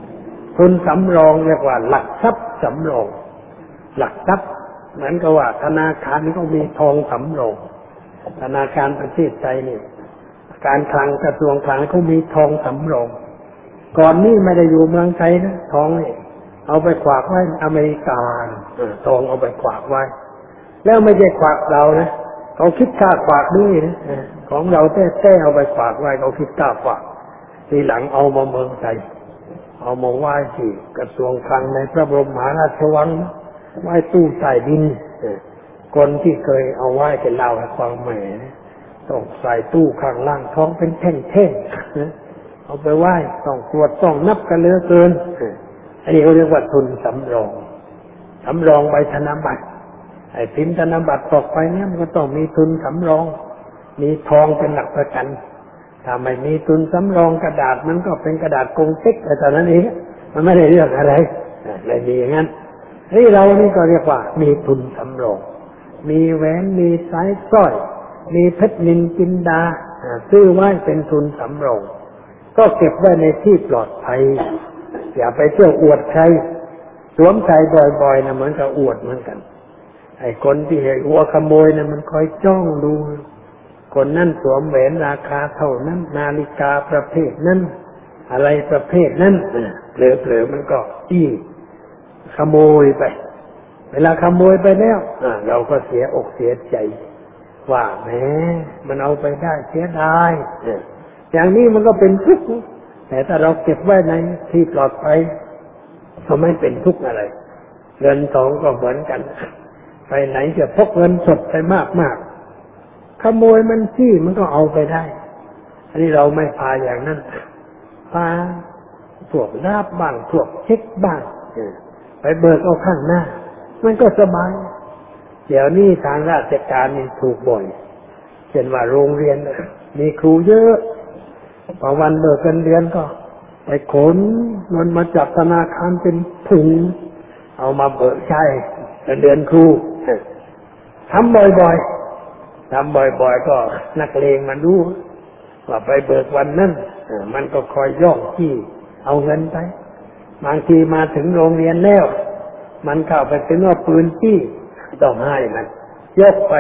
ทุนสำรองเรียกว่าหลักทรัพย์สำรองหลักทรัพย์เหมือนกับว่าธนาคารก็มีทองสำรองธนาคารประเทศไทยนี่การคลังกระทรวงคลังเขามีทองสำรองก่อนนี้ไม่ได้อยู่เมืองไทยนะทองนี่เอาไปฝากไว้อเมริกาทองเอาไปฝากไว้แล้วไม่ใช่ฝากเรานะเขาคิดค่าฝากด้วยนะของเราแท้ๆเอาไปฝากไว้เขาคิดค่าฝากทีหลังเอามาเมืองไทยเอามาไหว้ที่กระทรวงคลังในพระบรมมหาราชวังไหว้ตู้ใต้ดินคนที่เคยเอาไหว้กันเล่าให้ฟังแหมต้องใส่ตู้ข้างล่างท้องเป็นแท่งๆเอาไปไหว้ต้องตรวจต้องนับกันเหลือเกินอันนี้เขาเรียกว่าทุนสำรองสำรองใบธนบัตรไอ้พิมพ์ธนบัตรตกไปเนี่ยมันก็ต้องมีทุนสำรองมีทองเป็นหลักประกันถ้าไม่มีทุนสำรองกระดาษมันก็เป็นกระดาษกงเต็กแต่ตอนนั้นเองมันไม่ได้เรื่องอะไรเลยมีอย่างนั้นนี่เรานี่ก็เรียกว่ามีทุนสำรองมีแหวนมีสายสร้อยมีเพชรนิลจินดาซื้อไว้เป็นทุนสำรองก็เก็บไว้ในที่ปลอดภัยอย่าไปเที่ยวอวดใครสวมใส่บ่อยๆนะเหมือนกับอวดเหมือนกันไอ้คนที่เห็นหัวขโมยนะมันคอยจ้องดูคนนั่นสวมแหวนราคาเท่านั้นนาฬิกาประเภทนั้นอะไรประเภทนั้นเผลอๆมันก็จี้ขโมยไปเวลาขโมยไปแล้วเราก็เสียอกเสียใจว่าแหมมันเอาไปได้เสียดายอย่างนี้มันก็เป็นทุกข์แต่ถ้าเราเก็บไว้ในที่ปลอดภัยก็ไม่เป็นทุกข์อะไรเงินทองก็เหมือนกันไปไหนจะพกเงินสดไปมากๆขโมยมันจี้มันก็เอาไปได้อันนี้เราไม่พาอย่างนั้นพาพวกราบบ้างพวกเช็คบ้างไปเบิกเอาข้างหน้ามันก็สบายเดี๋ยวนี้ทางราชการนี่ถูกบ่อยเช่นว่าโรงเรียนมีครูเยอะพอวันเบิกเงินเดือนก็ไปขนเงินมาจากธนาคารเป็นถุงเอามาเบิกใช้เงินเดือนครูทำบ่อยๆก็นักเลงมันรู้ว่าไปเบิกวันนั้นมันก็คอยย่องจี้เอาเงินไปบางทีมาถึงโรงเรียนแล้วมันเข้าไปถึงเอาปืนจี้ต้องให้มันยกไป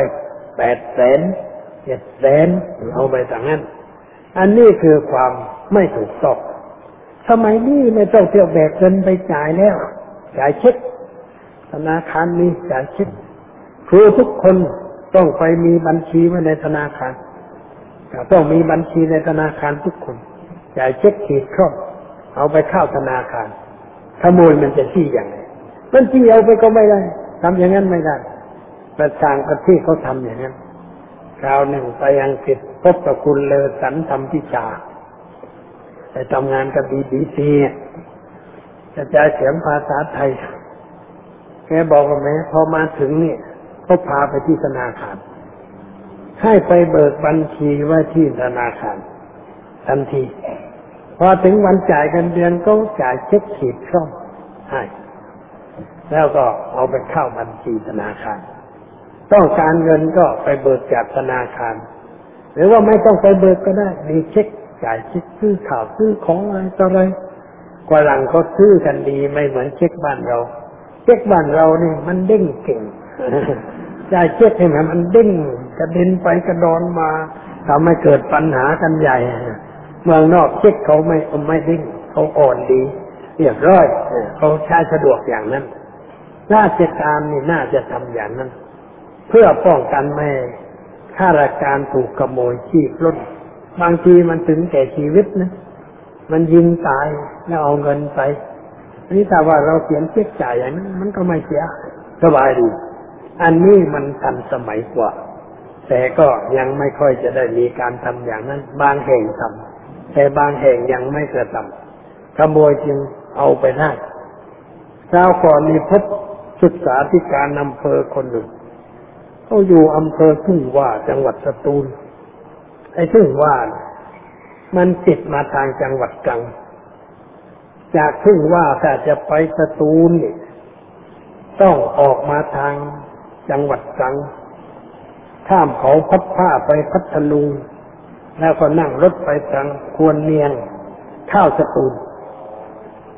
800,000 700,000เอาไปต่างนั้นอันนี้คือความไม่ถูกต้องสมัยนี้ไม่ต้องเที่ยวแบกเงินไปจ่ายแล้วจ่ายเช็คธนาคารมีจ่ายเช็คครูทุกคนต้องไปมีบัญชีไว้ในธนาคารต้องมีบัญชีในธนาคารทุกคนจ่ายเช็คขีดครอบเอาไปเข้าธนาคารขโมยมันจะจี้อย่างไรมันจี้เอาไปก็ไม่ได้ทำอย่างนั้นไม่ได้ประต่างประเทศเขาทำอย่างนั้นคราวหนึ่งไปอังกฤษพบกับคุณเลอสันทำพิชาไปทำงานกับ BBC จะจ่ายเสียงภาษาไทยแกบอกว่าแม้พอมาถึงนี่เขาพาไปที่ธนาคารให้ไปเบิกบัญชีไว้ที่ธนาคารทันทีพอถึงวันจ่ายเงินเดือนก็จ่ายเช็คขีดช่องให้แล้วก็เอาไปเข้าบัญชีธนาคารต้องการเงินก็ไปเบิกจากธนาคารหรือว่าไม่ต้องไปเบิกก็ได้มีเช็คจ่ายเช็คซื้อข่าวซื้อของอะไรต่ออะไรฝรั่งเขาซื้อกันดีไม่เหมือนเช็คบ้านเราเช็คบ้านเรานี่มันเด้งเก่งจ่ายเช็คให้มันเด้งกระเด็นไปกระดอนมาทำให้เกิดปัญหากันใหญ่เมืองนอกเช็คเขาไม่เด้งเขาอ่อนดีเรียบร้อยเขาใช้สะดวกอย่างนั้นราชการนี่น่าจะทำอย่างนั้นเพื่อป้องกันไม่ข้าราชการถูกขโมยจี้ปล้นบางทีมันถึงแก่ชีวิตนะมันยิงตายแล้วเอาเงินไปนี่แต่ว่าเราเขียนเช็คจ่ายอย่างนั้นมันก็ไม่เสียสบายดีอันนี้มันทันสมัยกว่าแต่ก็ยังไม่ค่อยจะได้มีการทำอย่างนั้นบางแห่งทำแต่บางแห่งยังไม่กระทำขโมยจึงเอาไปได้คราวก่อนมีพบศึกษาธิการอำเภอคนหนึ่งเขาอยู่อำเภอทุ่งว่าจังหวัดสตูลไอ้ทุ่งว่ามันติดมาทางจังหวัดตรังจากทุ่งว่าถ้าจะไปสตูลนี่ต้องออกมาทางจังหวัดตรังข้ามเขาพัดผ้าไปพัทลุงแล้วก็นั่งรถไปทางควรเนียงเข้าสตูล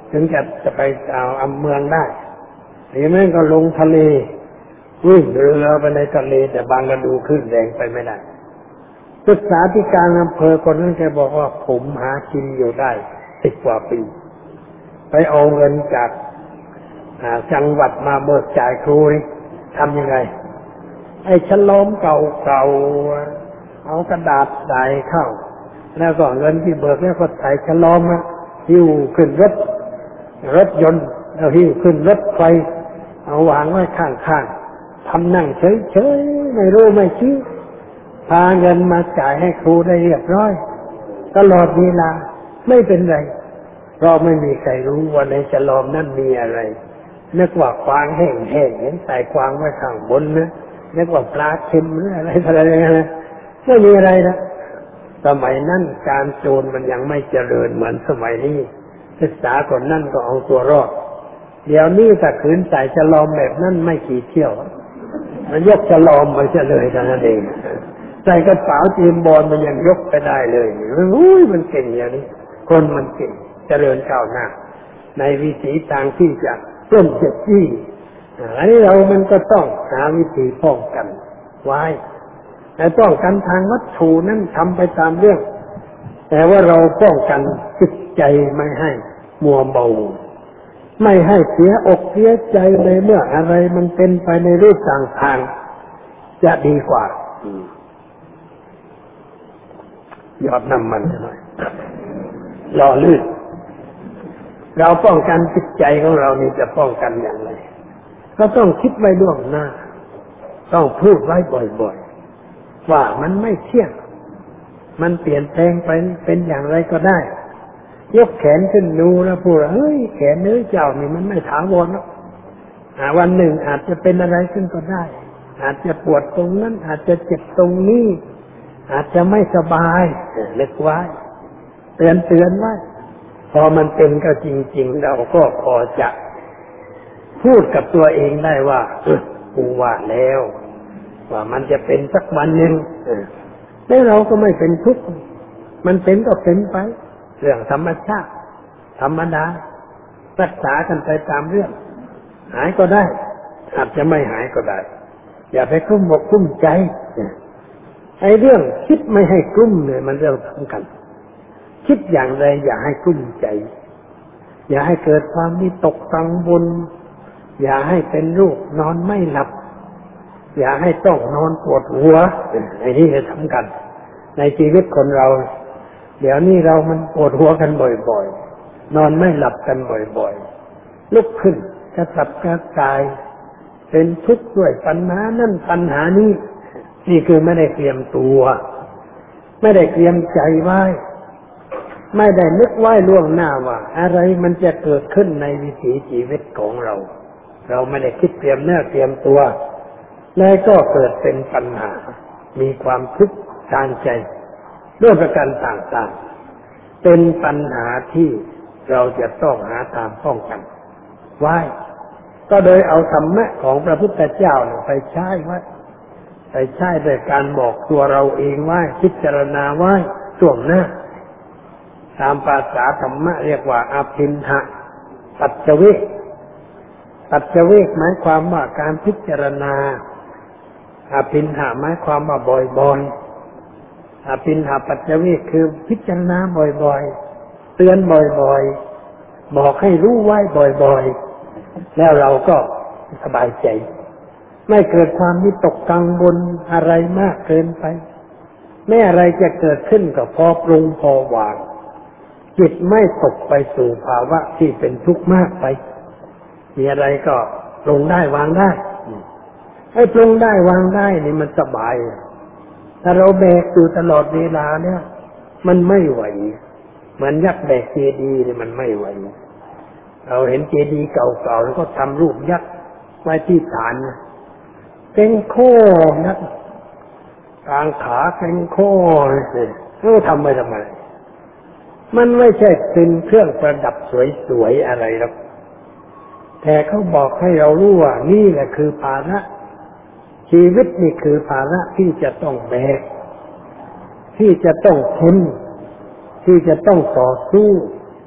ถึงจะไปเอาเมืองได้หรือไม่ก็ลงทะเลวิ่งเรือไปในทะเลแต่บางฤดูคลื่นแรงไปไม่ได้ศึกษาธิการอำเภอคนนั้นแกบอกว่าผมหากินอยู่ได้10 กว่าปีไปเอาเงินจากจังหวัดมาเบิกจ่ายครูนี่ทำยังไงไอ้ฉลอมเก่าๆเอากระดาษใส่เข้าแล้วก็เงินที่เบิกแล้วก็ใส่ฉลอมหิ้วขึ้นรถยนต์เอาหิ้วขึ้นรถไฟเอาวางไว้ข้างๆทำนั่งเฉยๆไม่รู้ไม่ชี้พาเงินมาจ่ายให้ครูได้เรียบร้อยตลอดเวลาไม่เป็นไรเพราะไม่มีใครรู้ว่าในฉลอมนั้นมีอะไรนึกว่าควางแห้งๆเห็นใส่ควางไว้ข้างบนนะนึกว่าปลาเค็มหรืออะไรอย่างเงี้ยไม่มีอะไรนะสมัยนั้นการโจรมันยังไม่เจริญเหมือนสมัยนี้ศึกษาคนนั่นก็เอาตัวรอดเดี๋ยวนี้ถ้าขืนใส่ฉลอมแบบนั้นไม่กี่เที่ยวมันยกฉลอมไปเฉลยนั่นเองใส่กระเป๋าจีนบอลมันยังยกไปได้เลยมันเก่งอย่างนี้คนมันเก่งเจริญก้าวหน้าในวิถีทางที่จะปล้นเจ็บจี้อันนี้มันก็ต้องหาวิธีป้องกันไว้แต่ป้องกันทางวัตถุนั้นทำไปตามเรื่องแต่ว่าเราป้องกันจิตใจไม่ให้มัวเมาไม่ให้เสียอกเสียใจในเมื่ออะไรมันเป็นไปในรูปต่างๆจะดีกว่ายอดน้ำมันหน่อยหล่อลื่นเราป้องกันจิตใจของเรานี่จะป้องกันอย่างไรก็ต้องคิดไว้ล่วงหน้าต้องพูดไว้บ่อยๆว่ามันไม่เที่ยงมันเปลี่ยนแปลงไปเป็นอย่างไรก็ได้ยกแขนขึ้นดูแล้วพูดเฮ้ยแขนเนื้อเจ้านี่มันไม่ถาวรหรอกวันหนึ่งอาจจะเป็นอะไรขึ้นก็ได้อาจจะปวดตรงนั้นอาจจะเจ็บตรงนี้อาจจะไม่สบายเล็กไว้เตือนไว้พอมันเป็นก็จริงๆเราก็พอจะพูดกับตัวเองได้ว่ากูว่าแล้วว่ามันจะเป็นสักวันหนึ่งแล้วเราก็ไม่เป็นทุกข์มันเป็นก็เป็นไปเรื่องธรรมชาติธรรมดารักษากันไปตามเรื่องหายก็ได้อาจจะไม่หายก็ได้อย่าไปกลุ้มอกกลุ้มใจไอ้เรื่องคิดไม่ให้กลุ้มเนี่ยมันเรื่องสำคัญคิดอย่างไรอย่าให้กลุ้มใจอย่าให้เกิดความวิตกกังวลอย่าให้เป็นโรคนอนไม่หลับอย่าให้ต้องนอนปวดหัวไอ้นี่สำคัญในชีวิตคนเราเดี๋ยวนี้เรามันปวดหัวกันบ่อยๆนอนไม่หลับกันบ่อยๆลุกขึ้นกระสับกระส่ายเป็นทุกข์ด้วยปัญหานั่นปัญหานี้นี่คือไม่ได้เตรียมตัวไม่ได้เตรียมใจไว้ไม่ได้นึกไว้ล่วงหน้าว่าอะไรมันจะเกิดขึ้นในวิถีชีวิตของเราไม่ได้คิดเตรียมเนื้อเตรียมตัวแล้วก็เกิดเป็นปัญหามีความทุกข์ทางใจด้วยประการต่างๆเป็นปัญหาที่เราจะต้องหาทางป้องกันไว้ก็โดยเอาธรรมะของพระพุทธเจ้าไปใช้ไว้ไปใช้โดยการบอกตัวเราเองไว้พิจารณาไว้ช่วงหน้าตามภาษาธรรมะเรียกว่าอภินหะปัจจเวกปัจจเวกหมายความว่าการพิจารณาอภินหะหมายความว่าบ่อยๆอภินหะปัจจเวกคือพิจารณาบ่อยๆเตือนบ่อยๆบอกให้รู้ไว้บ่อยๆแล้วเราก็สบายใจไม่เกิดความวิตกกังวลอะไรมากเกินไปแม้อะไรจะเกิดขึ้นก็พอปรุงพอวางจิตไม่ตกไปสู่ภาวะที่เป็นทุกข์มากไปมีอะไรก็ปรุงได้วางได้ให้ปรุงได้วางได้นี่มันสบายถ้าเราแบกอยู่ตลอดเวลาเนี่ยมันไม่ไหวเหมือนยักษ์แบกเจดีย์นี่มันไม่ไหวเราเห็นเจดีย์เก่าๆแล้วก็ทำรูปยักษ์ไว้ที่ฐานเป็นโค้งนักกลางขาเป็นโค้งเลยทำไปทำไมมันไม่ใช่เป็นเครื่องประดับสวยๆอะไรหรอกแต่เขาบอกให้เรารู้ว่านี่แหละคือภาระชีวิตนี่คือภาระที่จะต้องแบกที่จะต้องทนที่จะต้องต่อสู้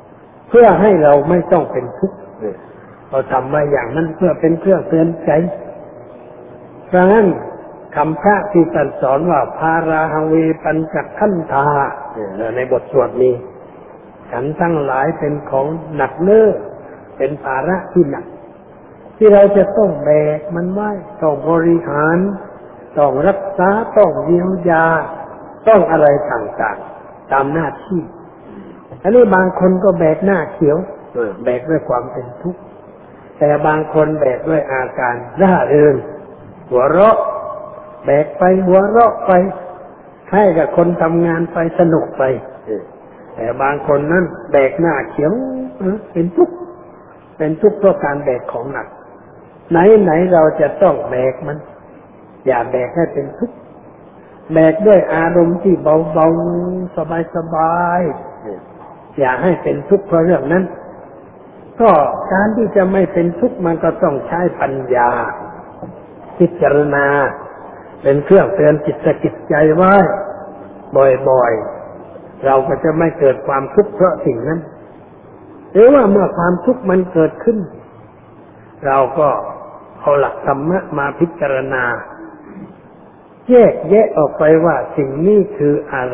เพื่อให้เราไม่ต้องเป็นทุกข์เราทำมาอย่างนั้นเพื่อเป็นเครื่องเตือนใจเพราะงั้นคำพระที่ตรัสสอนว่าภาราหังเวปัญจขันธาในบทสวดนี้ขันธ์ทั้งหลายเป็นของหนักเน้อเป็นภาระที่หนักที่เราจะต้องแบกมันไว้ต้องบริหารต้องรักษาต้องเยียวยาต้องอะไรต่างๆตามหน้าที่อันนี้บางคนก็แบกหน้าเขียวแบกด้วยความเป็นทุกข์แต่บางคนแบกด้วยอาการร่าเริงหัวเราะแบกไปหัวเราะไปให้กับคนทำงานไปสนุกไปแต่บางคนนั้นแบกหน้าเขียวเป็นทุกข์เพราะการแบกของหนักไหนเราจะต้องแบกมันอย่าแบกให้เป็นทุกข์แบกด้วยอารมณ์ที่เบาๆสบายๆอย่าให้เป็นทุกข์เพราะเรื่องนั้นก็การที่จะไม่เป็นทุกข์มันก็ต้องใช้ปัญญาพิจารณาเป็นเครื่องเตือนจิตใจไว้บ่อยๆเราก็จะไม่เกิดความทุกข์เพราะสิ่งนั้นหรือว่าเมื่อความทุกข์มันเกิดขึ้นเราก็เอาหลักธรรมะมาพิจารณาแยกแยะออกไปว่าสิ่งนี้คืออะไร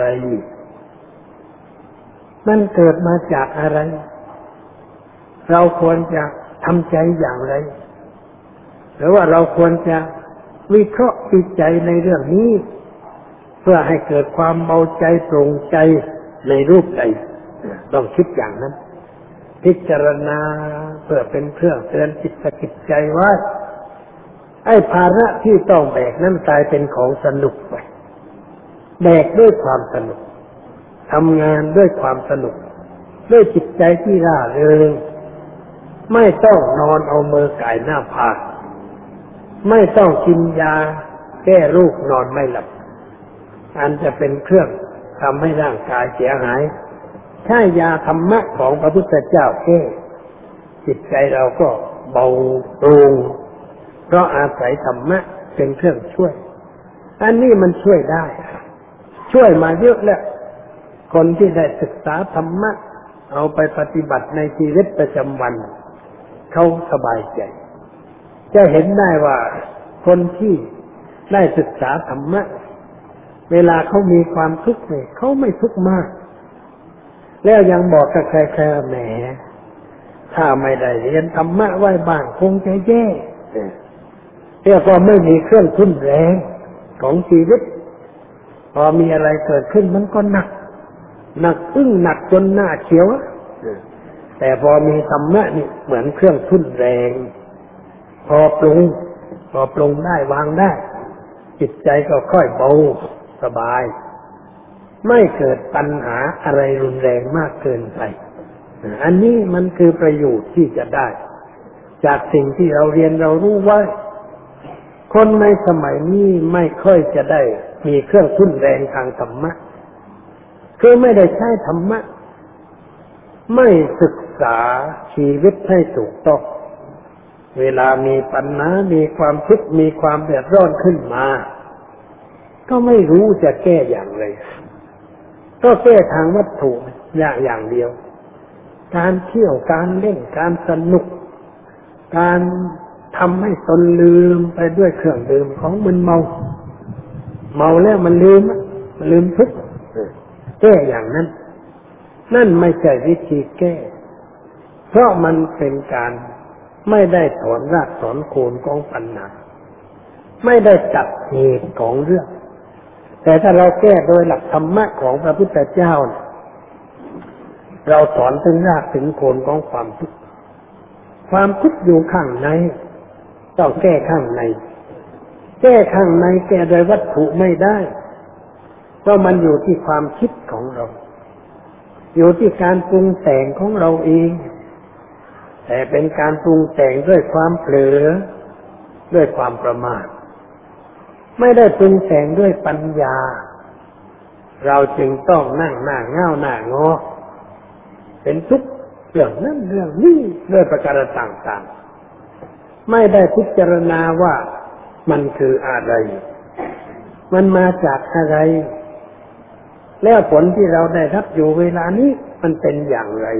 มันเกิดมาจากอะไรเราควรจะทำใจอย่างไรหรือว่าเราควรจะวิเคราะห์วิจัยในเรื่องนี้เพื่อให้เกิดความเบาใจโปร่งใจในรูปใดต้องคิดอย่างนั้นพิจารณาเพื่อเป็นเครื่องเตือนจิตใจว่าไอ้ภาระที่ต้องแบกนั้นกลายเป็นของสนุกไปแบกด้วยความสนุกทำงานด้วยความสนุกด้วยจิตใจที่ร่าเริงไม่ต้องนอนเอามือก่ายหน้าผากไม่ต้องกินยาแก้โรคนอนไม่หลับอันจะเป็นเครื่องทำให้ร่างกายเสียหายใช้ยาธรรมะของพระพุทธเจ้าแก้จิตใจเราก็เบาโปร่งเพราะอาศัยธรรมะเป็นเครื่องช่วยอันนี้มันช่วยได้ช่วยมาเยอะแล้วคนที่ได้ศึกษาธรรมะเอาไปปฏิบัติในชีวิตประจำวันเขาสบายใจจะเห็นได้ว่าคนที่ได้ศึกษาธรรมะเวลาเขามีความทุกข์เนี่ยเขาไม่ทุกข์มากแล้วยังบอกกับใครๆแหมถ้าไม่ได้เรียนธรรมะไว้บ้างคงจะแย่เรียกว่าไม่มีเครื่องทุ่นแรงของชีวิตพอมีอะไรเกิดขึ้นมันก็หนักหนักจนหน้าเขียวแต่พอมีธรรมะนี่เหมือนเครื่องทุ่นแรงพอปรุงได้วางได้จิตใจก็ค่อยเบาสบายไม่เกิดปัญหาอะไรรุนแรงมากเกินไปอันนี้มันคือประโยชน์ที่จะได้จากสิ่งที่เราเรียนเรารู้ไว้คนในสมัยนี้ไม่ค่อยจะได้มีเครื่องทุ่นแรงทางธรรมะคือไม่ได้ใช้ธรรมะไม่ศึกษาชีวิตให้ถูกต้องเวลามีปัญหามีความทุกข์มีความเดือดร้อนขึ้นมาก็ไม่รู้จะแก้อย่างไรก็แก้ทางวัตถุอย่างเดียวการเที่ยวการเล่นการสนุกการทำให้ตนลืมไปด้วยเครื่องดื่มของมึนเมาแล้วมันลืมทุกข์แก้อย่างนั้นนั่นไม่ใช่วิธีแก้เพราะมันเป็นการไม่ได้ถอนรากถอนโคนของปัญหาไม่ได้จับเหตุของเรื่องแต่ถ้าเราแก้โดยหลักธรรมะของพระพุทธเจ้าเราถอนถึงรากถึงโคนของความทุกข์อยู่ข้างในต้องแก้ข้างในแก้โดยวัตถุไม่ได้เพราะมันอยู่ที่ความคิดของเราอยู่ที่การปรุงแต่งของเราเองแต่เป็นการปรุงแต่งด้วยความเผลอด้วยความประมาทไม่ได้ปรุงแต่งด้วยปัญญาเราจึงต้องนั่งหน้าเง่าหน้างอเป็นทุกข์เรื่องนั้นเรื่องนี้ด้วยประการต่างๆไม่ได้พิจารณาว่ามันคืออะไรมันมาจากอะไรแล้วผลที่เราได้รับอยู่เวลานี้มันเป็นอย่างไร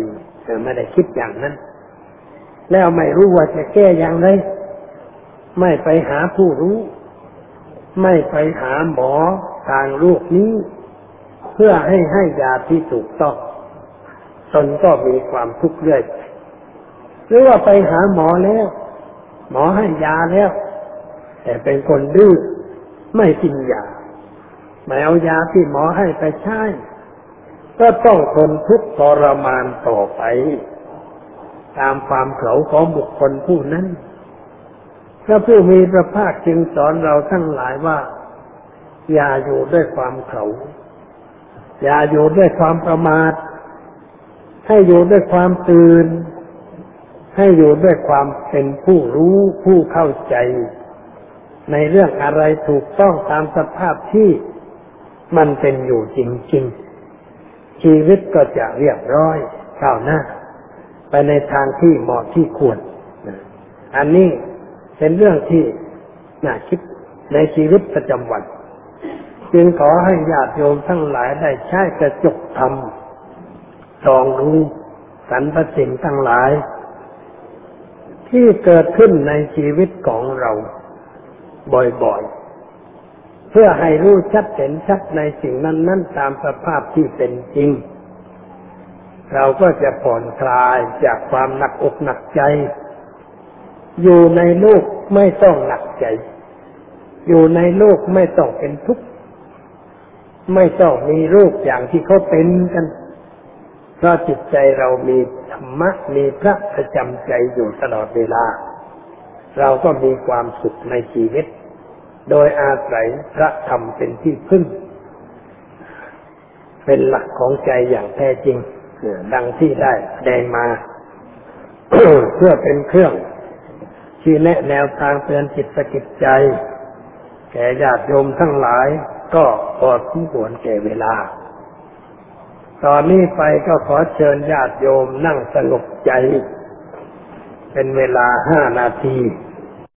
ไม่ได้คิดอย่างนั้นแล้วไม่รู้ว่าจะแก้อย่างไรไม่ไปหาผู้รู้ไม่ไปหาหมอทางโลกนี้เพื่อให้ยาที่ถูกต้องตนก็มีความทุกข์เรื่อยหรือว่าไปหาหมอแล้วหมอให้ยาแล้วแต่เป็นคนดื้อไม่กินยาไม่เอายาที่หมอให้ไปใช้ก็ต้องทนทุกข์ทรมานต่อไปตามความเขลาของบุคคลผู้นั้นพระผู้มีพระภาคจึงสอนเราทั้งหลายว่าอย่าอยู่ด้วยความเขลาอย่าอยู่ด้วยความประมาทให้อยู่ด้วยความตื่นให้อยู่ด้วยความเป็นผู้รู้ผู้เข้าใจในเรื่องอะไรถูกต้องตามสภาพที่มันเป็นอยู่จริงๆชีวิตก็จะเรียบร้อยก้าวหน้าไปในทางที่เหมาะที่ควรอันนี้เป็นเรื่องที่น่าคิดในชีวิตประจำวันจึงขอให้ญาติโยมทั้งหลายได้ใช้กระจกธรรมส่องรู้สรรพสิ่งทั้งหลายที่เกิดขึ้นในชีวิตของเราบ่อยๆเพื่อให้รู้ชัดเห็นชัดในสิ่งนั้นๆตามสภาพที่เป็นจริงเราก็จะผ่อนคลายจากความหนักอกหนักใจอยู่ในโลกไม่ต้องหนักใจอยู่ในโลกไม่ต้องเป็นทุกข์ไม่ต้องมีโรคอย่างที่เขาเป็นกันเพราะจิตใจเรามีธรรมะมีพระประจำใจอยู่ตลอดเวลาเราก็มีความสุขในชีวิตโดยอาศัยพระธรรมเป็นที่พึ่งเป็นหลักของใจอย่างแท้จริงดังที่ได้แสดงมา เพื่อเป็นเครื่องชี้แนะแนวทางเตือนจิตสกิดใจแก่ญาติโยมทั้งหลายก็พอสมควรแก่เวลาตอนนี้ไปก็ขอเชิญญาติโยมนั่งสงบใจเป็นเวลา5 นาที